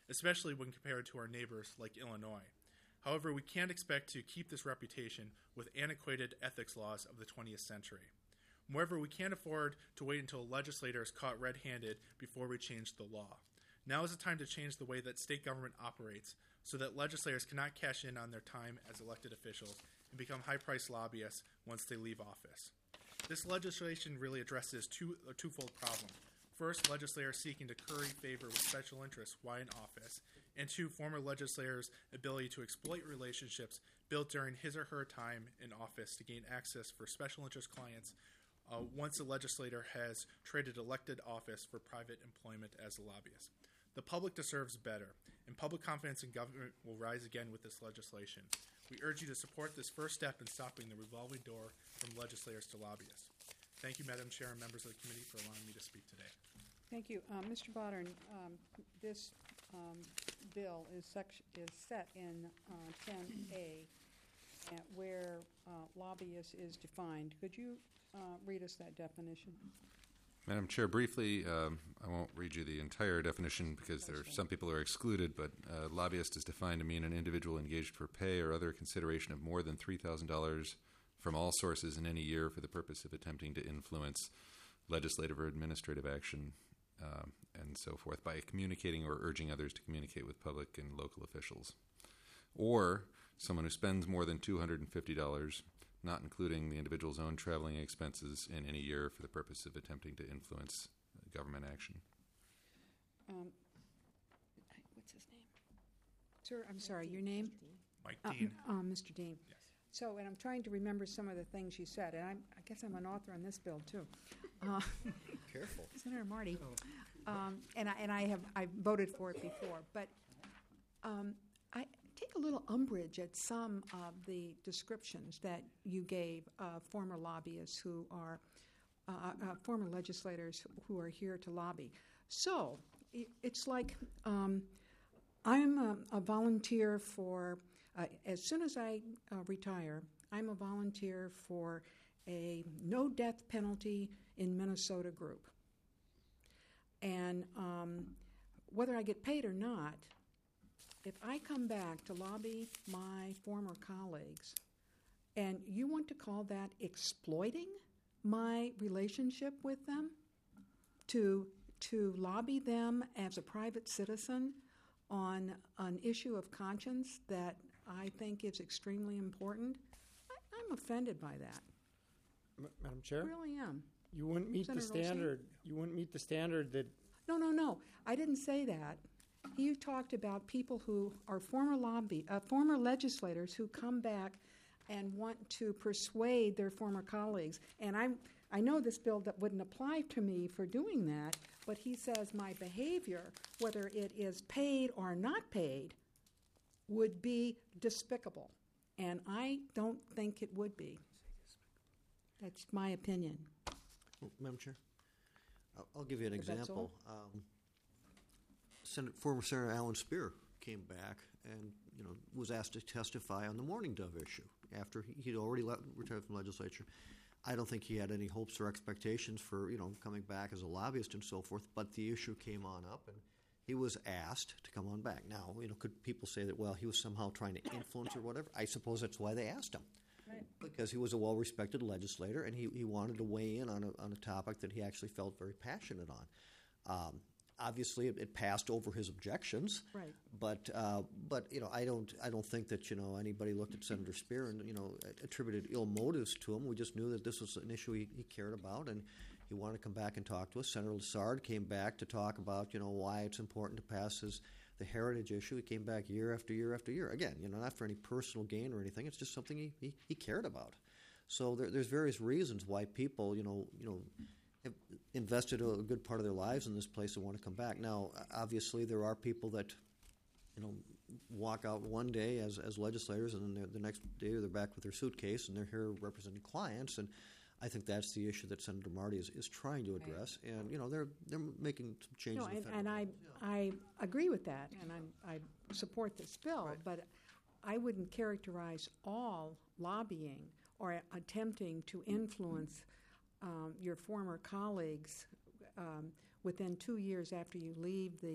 especially when compared to our neighbors like Illinois. However, we can't expect to keep this reputation with antiquated ethics laws of the twentieth century. Moreover, we can't afford to wait until a legislator is caught red-handed before we change the law. Now is the time to change the way that state government operates so that legislators cannot cash in on their time as elected officials and become high-priced lobbyists once they leave office. This legislation really addresses two, a twofold problem. First, legislators seeking to curry favor with special interests while in office, and two, former legislators' ability to exploit relationships built during his or her time in office to gain access for special interest clients uh, once a legislator has traded elected office for private employment as a lobbyist. The public deserves better, and public confidence in government will rise again with this legislation. We urge you to support this first step in stopping the revolving door from legislators to lobbyists. Thank you, Madam Chair and members of the committee, for allowing me to speak today. Thank you. Uh, Mister Bodern, um, this um, bill is, section, is set in uh, ten A, at where uh, lobbyist is defined. Could you uh, read us that definition? Madam Chair, briefly, um, I won't read you the entire definition because there are some people who are excluded, but uh, lobbyist is defined to mean an individual engaged for pay or other consideration of more than three thousand dollars from all sources in any year for the purpose of attempting to influence legislative or administrative action um, and so forth by communicating or urging others to communicate with public and local officials. Or someone who spends more than two hundred fifty dollars, not including the individual's own traveling expenses in any year for the purpose of attempting to influence government action. Um, what's his name? Sir, I'm sorry, your name? Mike Uh, Dean. Uh, Mister Dean. Yes. So, and I'm trying to remember some of the things you said, and I'm, I guess I'm an author on this bill, too. Uh, Careful. Senator Marty. Um, and I, and I have, I voted for it before, but um, I take a little umbrage at some of the descriptions that you gave of former lobbyists who are, uh, uh, former legislators who are here to lobby. So, it, it's like um, I'm a, a volunteer for, uh, as soon as I uh, retire, I'm a volunteer for a no death penalty in Minnesota group. And um, whether I get paid or not, if I come back to lobby my former colleagues, and you want to call that exploiting my relationship with them, to to lobby them as a private citizen on an issue of conscience that I think is extremely important, I, I'm offended by that. M- Madam Chair, I really am. you wouldn't meet Senator the Olson? standard. You wouldn't meet the standard that. No, no, no. I didn't say that. He talked about people who are former lobby, uh, former legislators who come back and want to persuade their former colleagues. And I'm, I know this bill that wouldn't apply to me for doing that, but he says my behavior, whether it is paid or not paid, would be despicable. And I don't think it would be. That's my opinion. Well, Madam Chair, I'll, I'll give you an If that's example. Um, Senate, former Senator Alan Spear came back and you know was asked to testify on the Mourning Dove issue after he, he'd already let, retired from the legislature. I don't think he had any hopes or expectations for you know coming back as a lobbyist and so forth. But the issue came on up, and he was asked to come on back. Now, you know, could people say that well he was somehow trying to influence or whatever? I suppose that's why they asked him. Right. Because he was a well-respected legislator, and he, he wanted to weigh in on a, on a topic that he actually felt very passionate on. Um, obviously, it, it passed over his objections. Right. But uh, but you know, I don't I don't think that you know anybody looked at Senator Spear and you know attributed ill motives to him. We just knew that this was an issue he, he cared about, and he wanted to come back and talk to us. Senator Lassard came back to talk about you know why it's important to pass his. The heritage issue. He came back year after year after year. Again, you know, not for any personal gain or anything. It's just something he, he, he cared about. So there, there's various reasons why people, you know, you know, have invested a good part of their lives in this place and want to come back. Now, obviously, there are people that, you know, walk out one day as, as legislators, and then the next day they're back with their suitcase and they're here representing clients. And I think that's the issue that Senator Marty is, is trying to address. Right. And you know, they're they're making some changes. No, in the and, federal and I level. I agree with that, and I'm, I support this bill, Right. but I wouldn't characterize all lobbying or attempting to influence um, your former colleagues um, within two years after you leave the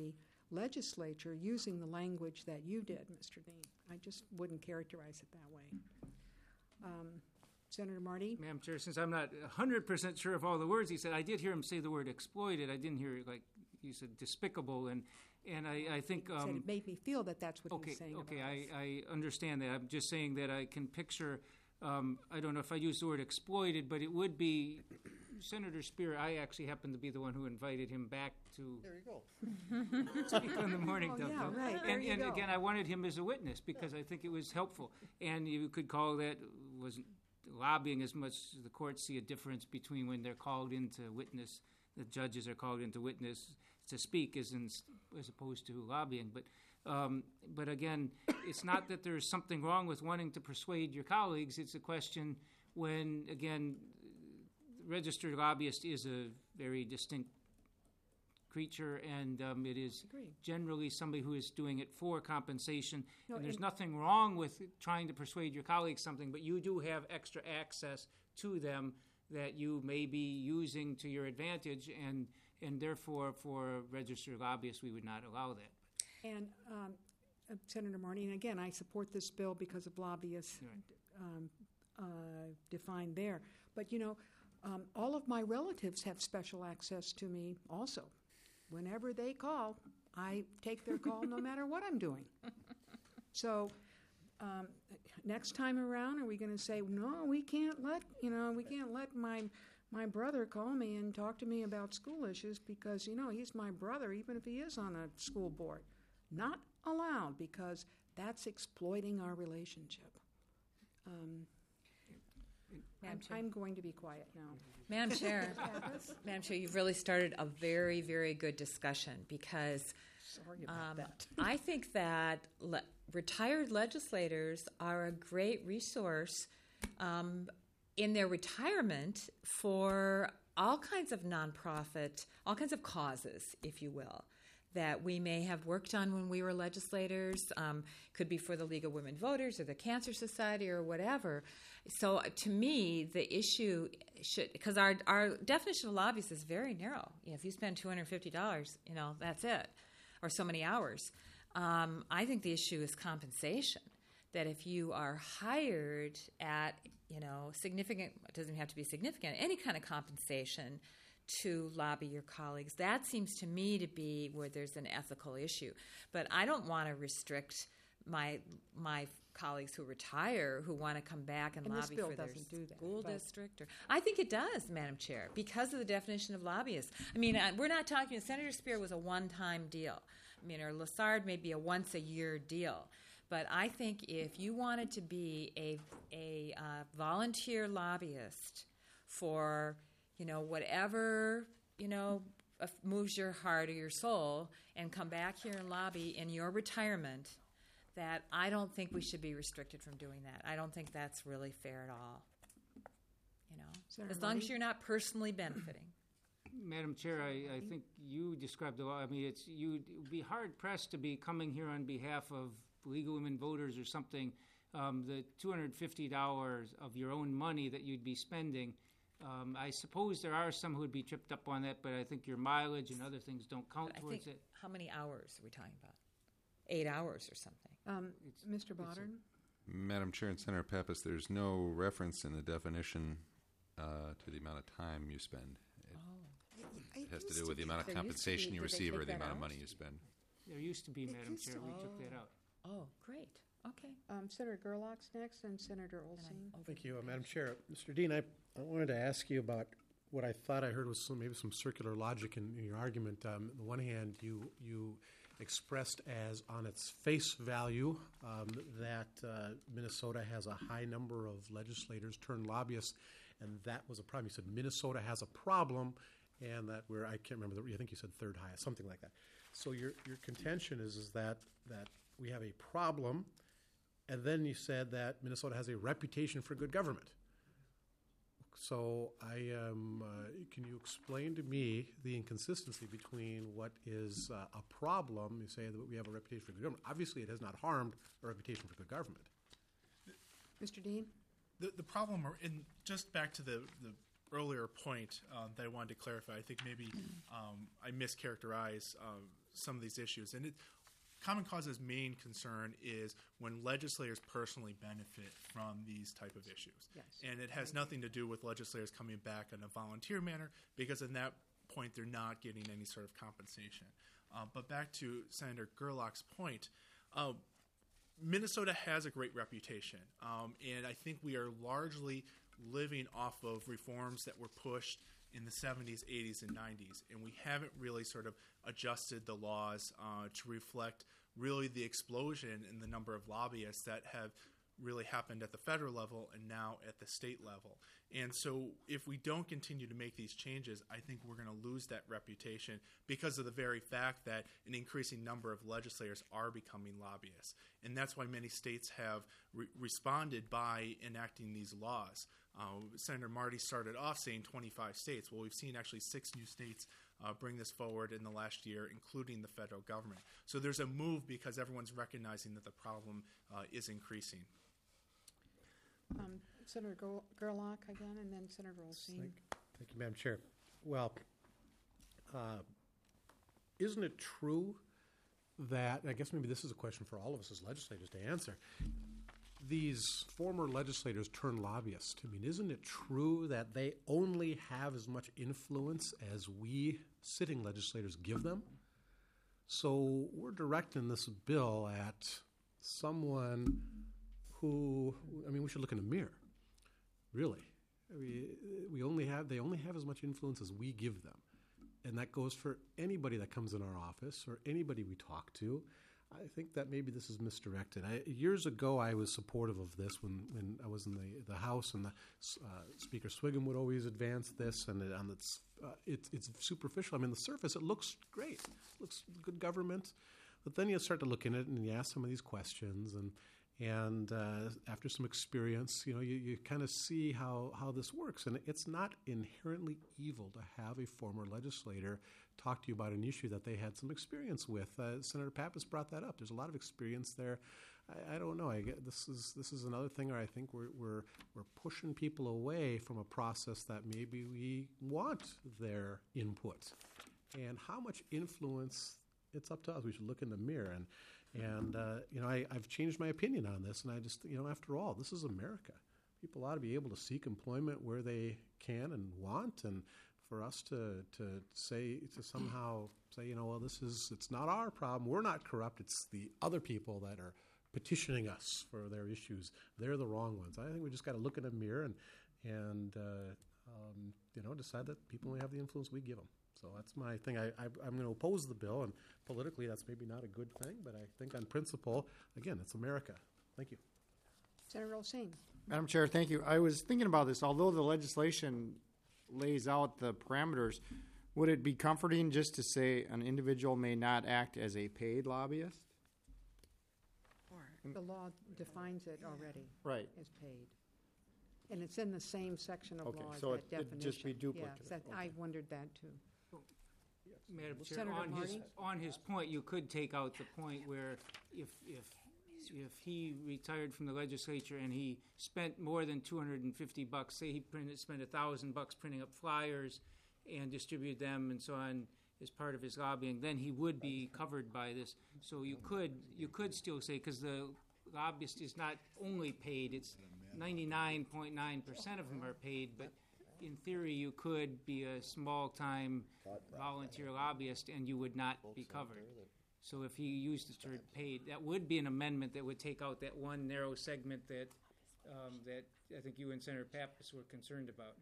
legislature using the language that you did, Mister Dean. I just wouldn't characterize it that way. Um, Senator Marty? Madam Chair, since I'm not one hundred percent sure of all the words he said, I did hear him say the word exploited. I didn't hear, like, you said despicable, and, and I, I think... He said Um, it made me feel that that's what okay, he was saying okay, about I, us. I understand that. I'm just saying that I can picture, um, I don't know if I use the word exploited, but it would be... Senator Spear, I actually happen to be the one who invited him back to There you go. speak on the morning Oh, dove. yeah, right. There And, you and go. again, I wanted him as a witness because I think it was helpful. And you could call that, wasn't lobbying as much as the courts see a difference between when they're called in to witness, the judges are called in to witness to speak as, in, as opposed to lobbying. But, um, but again, it's not that there's something wrong with wanting to persuade your colleagues. It's a question when, again, registered lobbyist is a very distinct creature, and um, it is Agree. generally somebody who is doing it for compensation. No, and there's and- nothing wrong with trying to persuade your colleagues something, but you do have extra access to them that you may be using to your advantage, and and therefore, for registered lobbyists, we would not allow that. And um, uh, Senator Marty, and again, I support this bill because of lobbyists Right. um, uh, defined there. But, you know, um, all of my relatives have special access to me also. Whenever they call, I take their call no matter what I'm doing. So um, next time around, are we going to say, no, we can't let, you know, we can't let my my brother call me and talk to me about school issues because, you know, he's my brother even if he is on a school board. Not allowed because that's exploiting our relationship. Um, Madam I'm, Chair. I'm going to be quiet now. Madam Chair, Madam Chair, you've really started a very, very good discussion because Sorry about um, that. I think that le- retired legislators are a great resource um, in their retirement for all kinds of nonprofit, all kinds of causes, if you will, that we may have worked on when we were legislators. Um, could be for the League of Women Voters or the Cancer Society or whatever. So uh, to me, the issue should, because our, our definition of lobbyist is very narrow. You know, if you spend two hundred fifty dollars, you know, that's it, or so many hours. Um, I think the issue is compensation. That if you are hired at, you know, significant, it doesn't have to be significant, any kind of compensation to lobby your colleagues, that seems to me to be where there's an ethical issue. But I don't want to restrict my my colleagues who retire who want to come back and, And this lobby bill for their doesn't do that, school but- district. Or I think it does, Madam Chair, because of the definition of lobbyist. I mean, uh, we're not talking. Senator Spear was a one-time deal. I mean, or Lassard may be a once-a-year deal. But I think if you wanted to be a a uh, volunteer lobbyist for, you know, whatever, you know, uh, moves your heart or your soul, and come back here and lobby in your retirement, that I don't think we should be restricted from doing that. I don't think that's really fair at all. You know, Senator as long as Marty? you're not personally benefiting. Madam Chair, I, I think you described a lot. I mean, it's you'd be hard pressed to be coming here on behalf of League of Women Voters or something. Um, the two hundred fifty dollars of your own money that you'd be spending. Um, I suppose there are some who would be tripped up on that, but I think your mileage and other things don't count But I towards think, it. how many hours are we talking about? Eight hours or something. Um, Mister Boddern? Madam Chair and Senator Pappas, there's no reference in the definition uh, to the amount of time you spend. It It has to used do with the be. amount of There used to be- compensation you did they receive or take the that amount of out? money you spend. There used to be, It Madam used Chair. to We be. took that out. Oh, great. Okay. Um, Senator Gerlach's next, and Senator Olson. Thank you, uh, Madam Chair. Mister Dean, I, I wanted to ask you about what I thought I heard was some, maybe some circular logic in, in your argument. Um, on the one hand, you you expressed as on its face value um, that uh, Minnesota has a high number of legislators turned lobbyists, and that was a problem. You said Minnesota has a problem, and that we're, I can't remember, the, I think you said third highest, something like that. So your your contention is, is that, that we have a problem, and then you said that Minnesota has a reputation for good government. So I um, uh, can you explain to me the inconsistency between what is uh, a problem? You say that we have a reputation for good government. Obviously, it has not harmed a reputation for good government. Mister Dean? The, the problem, are in just back to the, the earlier point um, that I wanted to clarify, I think maybe um, I mischaracterized uh, some of these issues. And it, Common Cause's main concern is when legislators personally benefit from these type of issues. Yes. And it has nothing to do with legislators coming back in a volunteer manner, because in that point they're not getting any sort of compensation. Uh, but back to Senator Gerlach's point, uh, Minnesota has a great reputation, um, and I think we are largely living off of reforms that were pushed in the seventies, eighties, and nineties, and we haven't really sort of adjusted the laws uh, to reflect really the explosion in the number of lobbyists that have really happened at the federal level and now at the state level. And so if we don't continue to make these changes, I think we're going to lose that reputation because of the very fact that an increasing number of legislators are becoming lobbyists. And that's why many states have re- responded by enacting these laws. Uh, Senator Marty started off saying twenty-five states. Well, we've seen actually six new states uh, bring this forward in the last year, including the federal government. So there's a move because everyone's recognizing that the problem uh, is increasing. Um, Senator Gerl- Gerlach again, and then Senator Olsen. Thank, thank you, Madam Chair. Well, uh, isn't it true that, I guess maybe this is a question for all of us as legislators to answer, these former legislators turn lobbyists? I mean, isn't it true that they only have as much influence as we sitting legislators give them? So we're directing this bill at someone who, I mean, we should look in the mirror, really. I mean, we only have, they only have as much influence as we give them. And that goes for anybody that comes in our office or anybody we talk to. I think that maybe this is misdirected. I, years ago, I was supportive of this when, when I was in the, the House, and the uh, Speaker Swiggum would always advance this, and it, on its, uh, it's, it's superficial. I mean, the surface, it looks great. It looks good government. But then you start to look in it, and you ask some of these questions, and And uh, after some experience, you know, you, you kind of see how, how this works. And it's not inherently evil to have a former legislator talk to you about an issue that they had some experience with. Uh, Senator Pappas brought that up. There's a lot of experience there. I, I don't know. I get, this is this is another thing where I think we're we're we're pushing people away from a process that maybe we want their input. And how much influence, it's up to us. We should look in the mirror. And And, uh, you know, I, I've changed my opinion on this, and I just, you know, after all, this is America. People ought to be able to seek employment where they can and want, and for us to, to say, to somehow say, you know, well, this is, it's not our problem, we're not corrupt, it's the other people that are petitioning us for their issues. They're the wrong ones. I think we just got to look in a mirror and, and uh, um, you know, decide that people only have the influence we give them. So that's my thing. I, I, I'm going to oppose the bill, and politically that's maybe not a good thing, but I think on principle, again, it's America. Thank you. Senator Olsen. Madam Chair, thank you. I was thinking about this. Although the legislation lays out the parameters, would it be comforting just to say an individual may not act as a paid lobbyist? The law defines it already. Right. As paid. And it's in the same section of Okay, law as so that it- it'd definition. just be duplicative. Yeah, that- I wondered that too. Madam Chair, Senator on his, Marty? on his point, you could take out the point where if, if, if he retired from the legislature and he spent more than two hundred fifty bucks, say he printed, spent a thousand bucks printing up flyers and distributed them and so on as part of his lobbying, then he would be covered by this. So you could, you could still say, because the lobbyist is not only paid, it's ninety-nine point nine percent of them are paid, but in theory, you could be a small-time volunteer lobbyist and you would not be covered. So if he used the term paid, that would be an amendment that would take out that one narrow segment that um, that I think you and Senator Pappas were concerned about.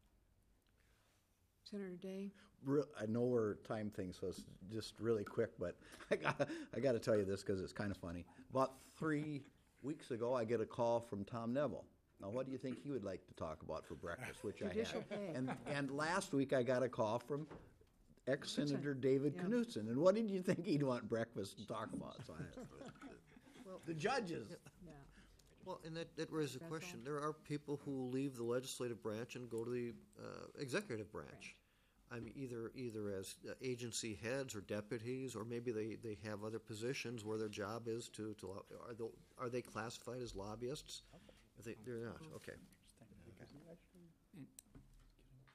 Senator Day. Re- I know we're time things, so it's just really quick, but I got I got to tell you this because it's kind of funny. About three weeks ago, I get a call from Tom Neville. Now, what do you think he would like to talk about for breakfast, which Judicial I had? pay. And, and last week, I got a call from ex-Senator Knutson. David Yeah. Knutson. And what did you think he'd want breakfast to talk about? So I, Well, the judges. Yeah. Well, and that, that raises a That's question. all. There are people who leave the legislative branch and go to the uh, executive branch. Branch. I mean, either either as uh, agency heads or deputies, or maybe they, they have other positions where their job is to, to lo- are they, are they classified as lobbyists? If they, they're not. Okay.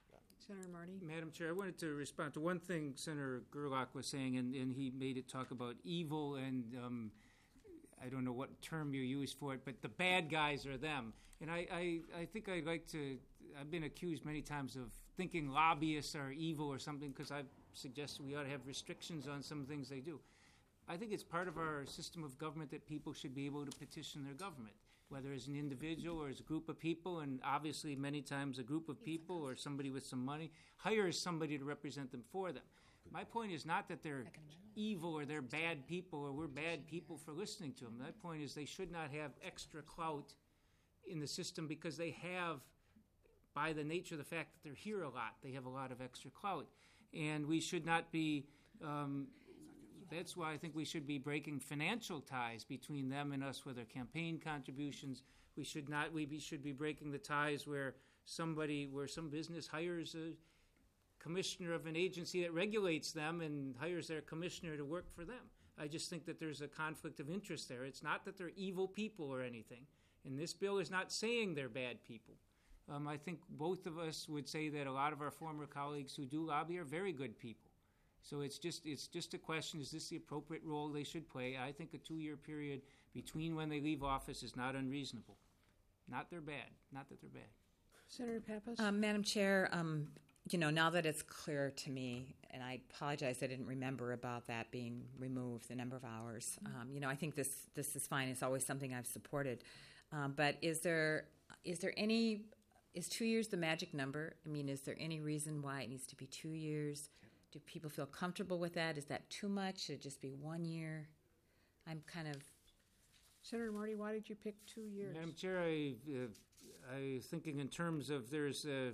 Senator Marty? Madam Chair, I wanted to respond to one thing Senator Gerlach was saying, and, and he made it talk about evil, and um, I don't know what term you use for it, but the bad guys are them. And I, I, I think I'd like to, I've been accused many times of thinking lobbyists are evil or something, because I've suggested we ought to have restrictions on some things they do. I think it's part of our system of government that people should be able to petition their government, whether as an individual or as a group of people, and obviously many times a group of people or somebody with some money hires somebody to represent them for them. My point is not that they're evil or they're bad people or we're bad people for listening to them. My point is they should not have extra clout in the system because they have, by the nature of the fact that they're here a lot, they have a lot of extra clout. And we should not be, um, that's why I think we should be breaking financial ties between them and us with their campaign contributions. We should not, we be, should be breaking the ties where somebody, where some business hires a commissioner of an agency that regulates them and hires their commissioner to work for them. I just think that there's a conflict of interest there. It's not that they're evil people or anything. And this bill is not saying they're bad people. Um, I think both of us would say that a lot of our former colleagues who do lobby are very good people. So it's just it's just a question, is this the appropriate role they should play? I think a two-year period between when they leave office is not unreasonable. Not they're bad. Not that they're bad. Senator Pappas? Um, Madam Chair, um, you know, now that it's clear to me, and I apologize I didn't remember about that being removed, the number of hours. Um, you know, I think this this is fine. It's always something I've supported. Um, but is there is there any, is two years the magic number? I mean, is there any reason why it needs to be two years? Do people feel comfortable with that? Is that too much? Should it just be one year? I'm kind of... Senator Marty, why did you pick two years? Madam Chair, I, uh, I was thinking in terms of there's, uh,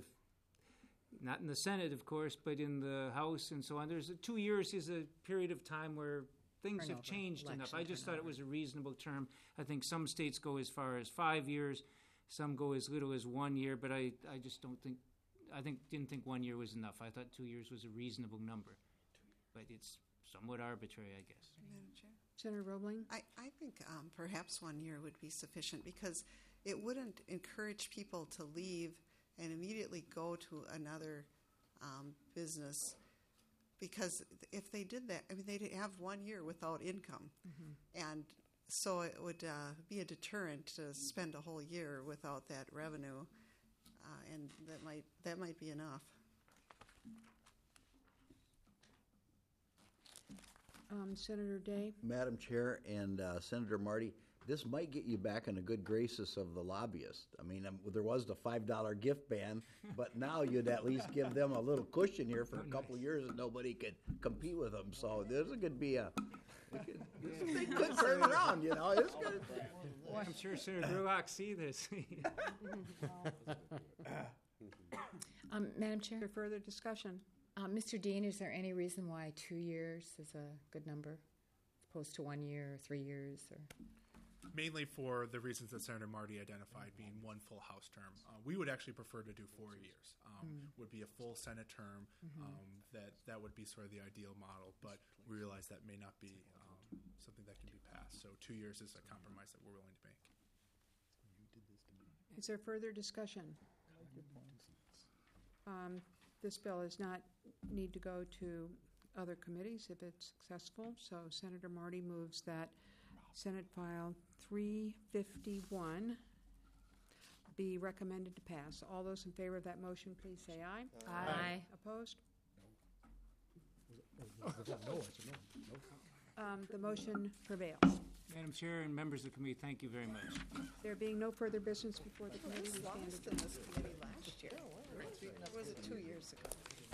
not in the Senate, of course, but in the House and so on, there's a, two years is a period of time where things Turnover, have changed enough. election I just thought it turnover. was a reasonable term. I think some states go as far as five years, some go as little as one year, but I, I just don't think, I think didn't think one year was enough. I thought two years was a reasonable number, but it's somewhat arbitrary, I guess. Madam Chair? Senator Roebling? I, I think um, perhaps one year would be sufficient because it wouldn't encourage people to leave and immediately go to another um, business, because if they did that, I mean, they'd have one year without income. Mm-hmm. And so it would uh, be a deterrent to spend a whole year without that revenue, uh, and that might that might be enough. Um, Senator Day? Madam Chair and uh, Senator Marty, this might get you back in the good graces of the lobbyists. I mean, um, there was the five dollar gift ban, but now you'd at least give them a little cushion here for a couple of years and nobody could compete with them. So this could be a, it could, this thing could turn around, you know. It's good. Well, I'm sure Senator Gerlach see this. Um, Madam Chair? For further discussion? Um, Mister Dean, is there any reason why two years is a good number as opposed to one year or three years? Or Mainly for the reasons that Senator Marty identified, being one full House term. Uh, we would actually prefer to do four years. Um, Mm. Would be a full Senate term. Mhm. Um, that that would be sort of the ideal model, but we realize that may not be um, something that can be passed. So two years is a compromise that we're willing to make. Is there further discussion? Um, This bill does not need to go to other committees if it's successful, so Senator Marty moves that Senate File three fifty-one be recommended to pass. All those in favor of that motion, please say aye. Aye. Aye. Opposed? No, it's a no. Um, The motion prevails. Madam Chair and members of the committee, thank you very much. There being no further business before the committee, we stand Lost in adjourned. this committee last year. Was it two years ago?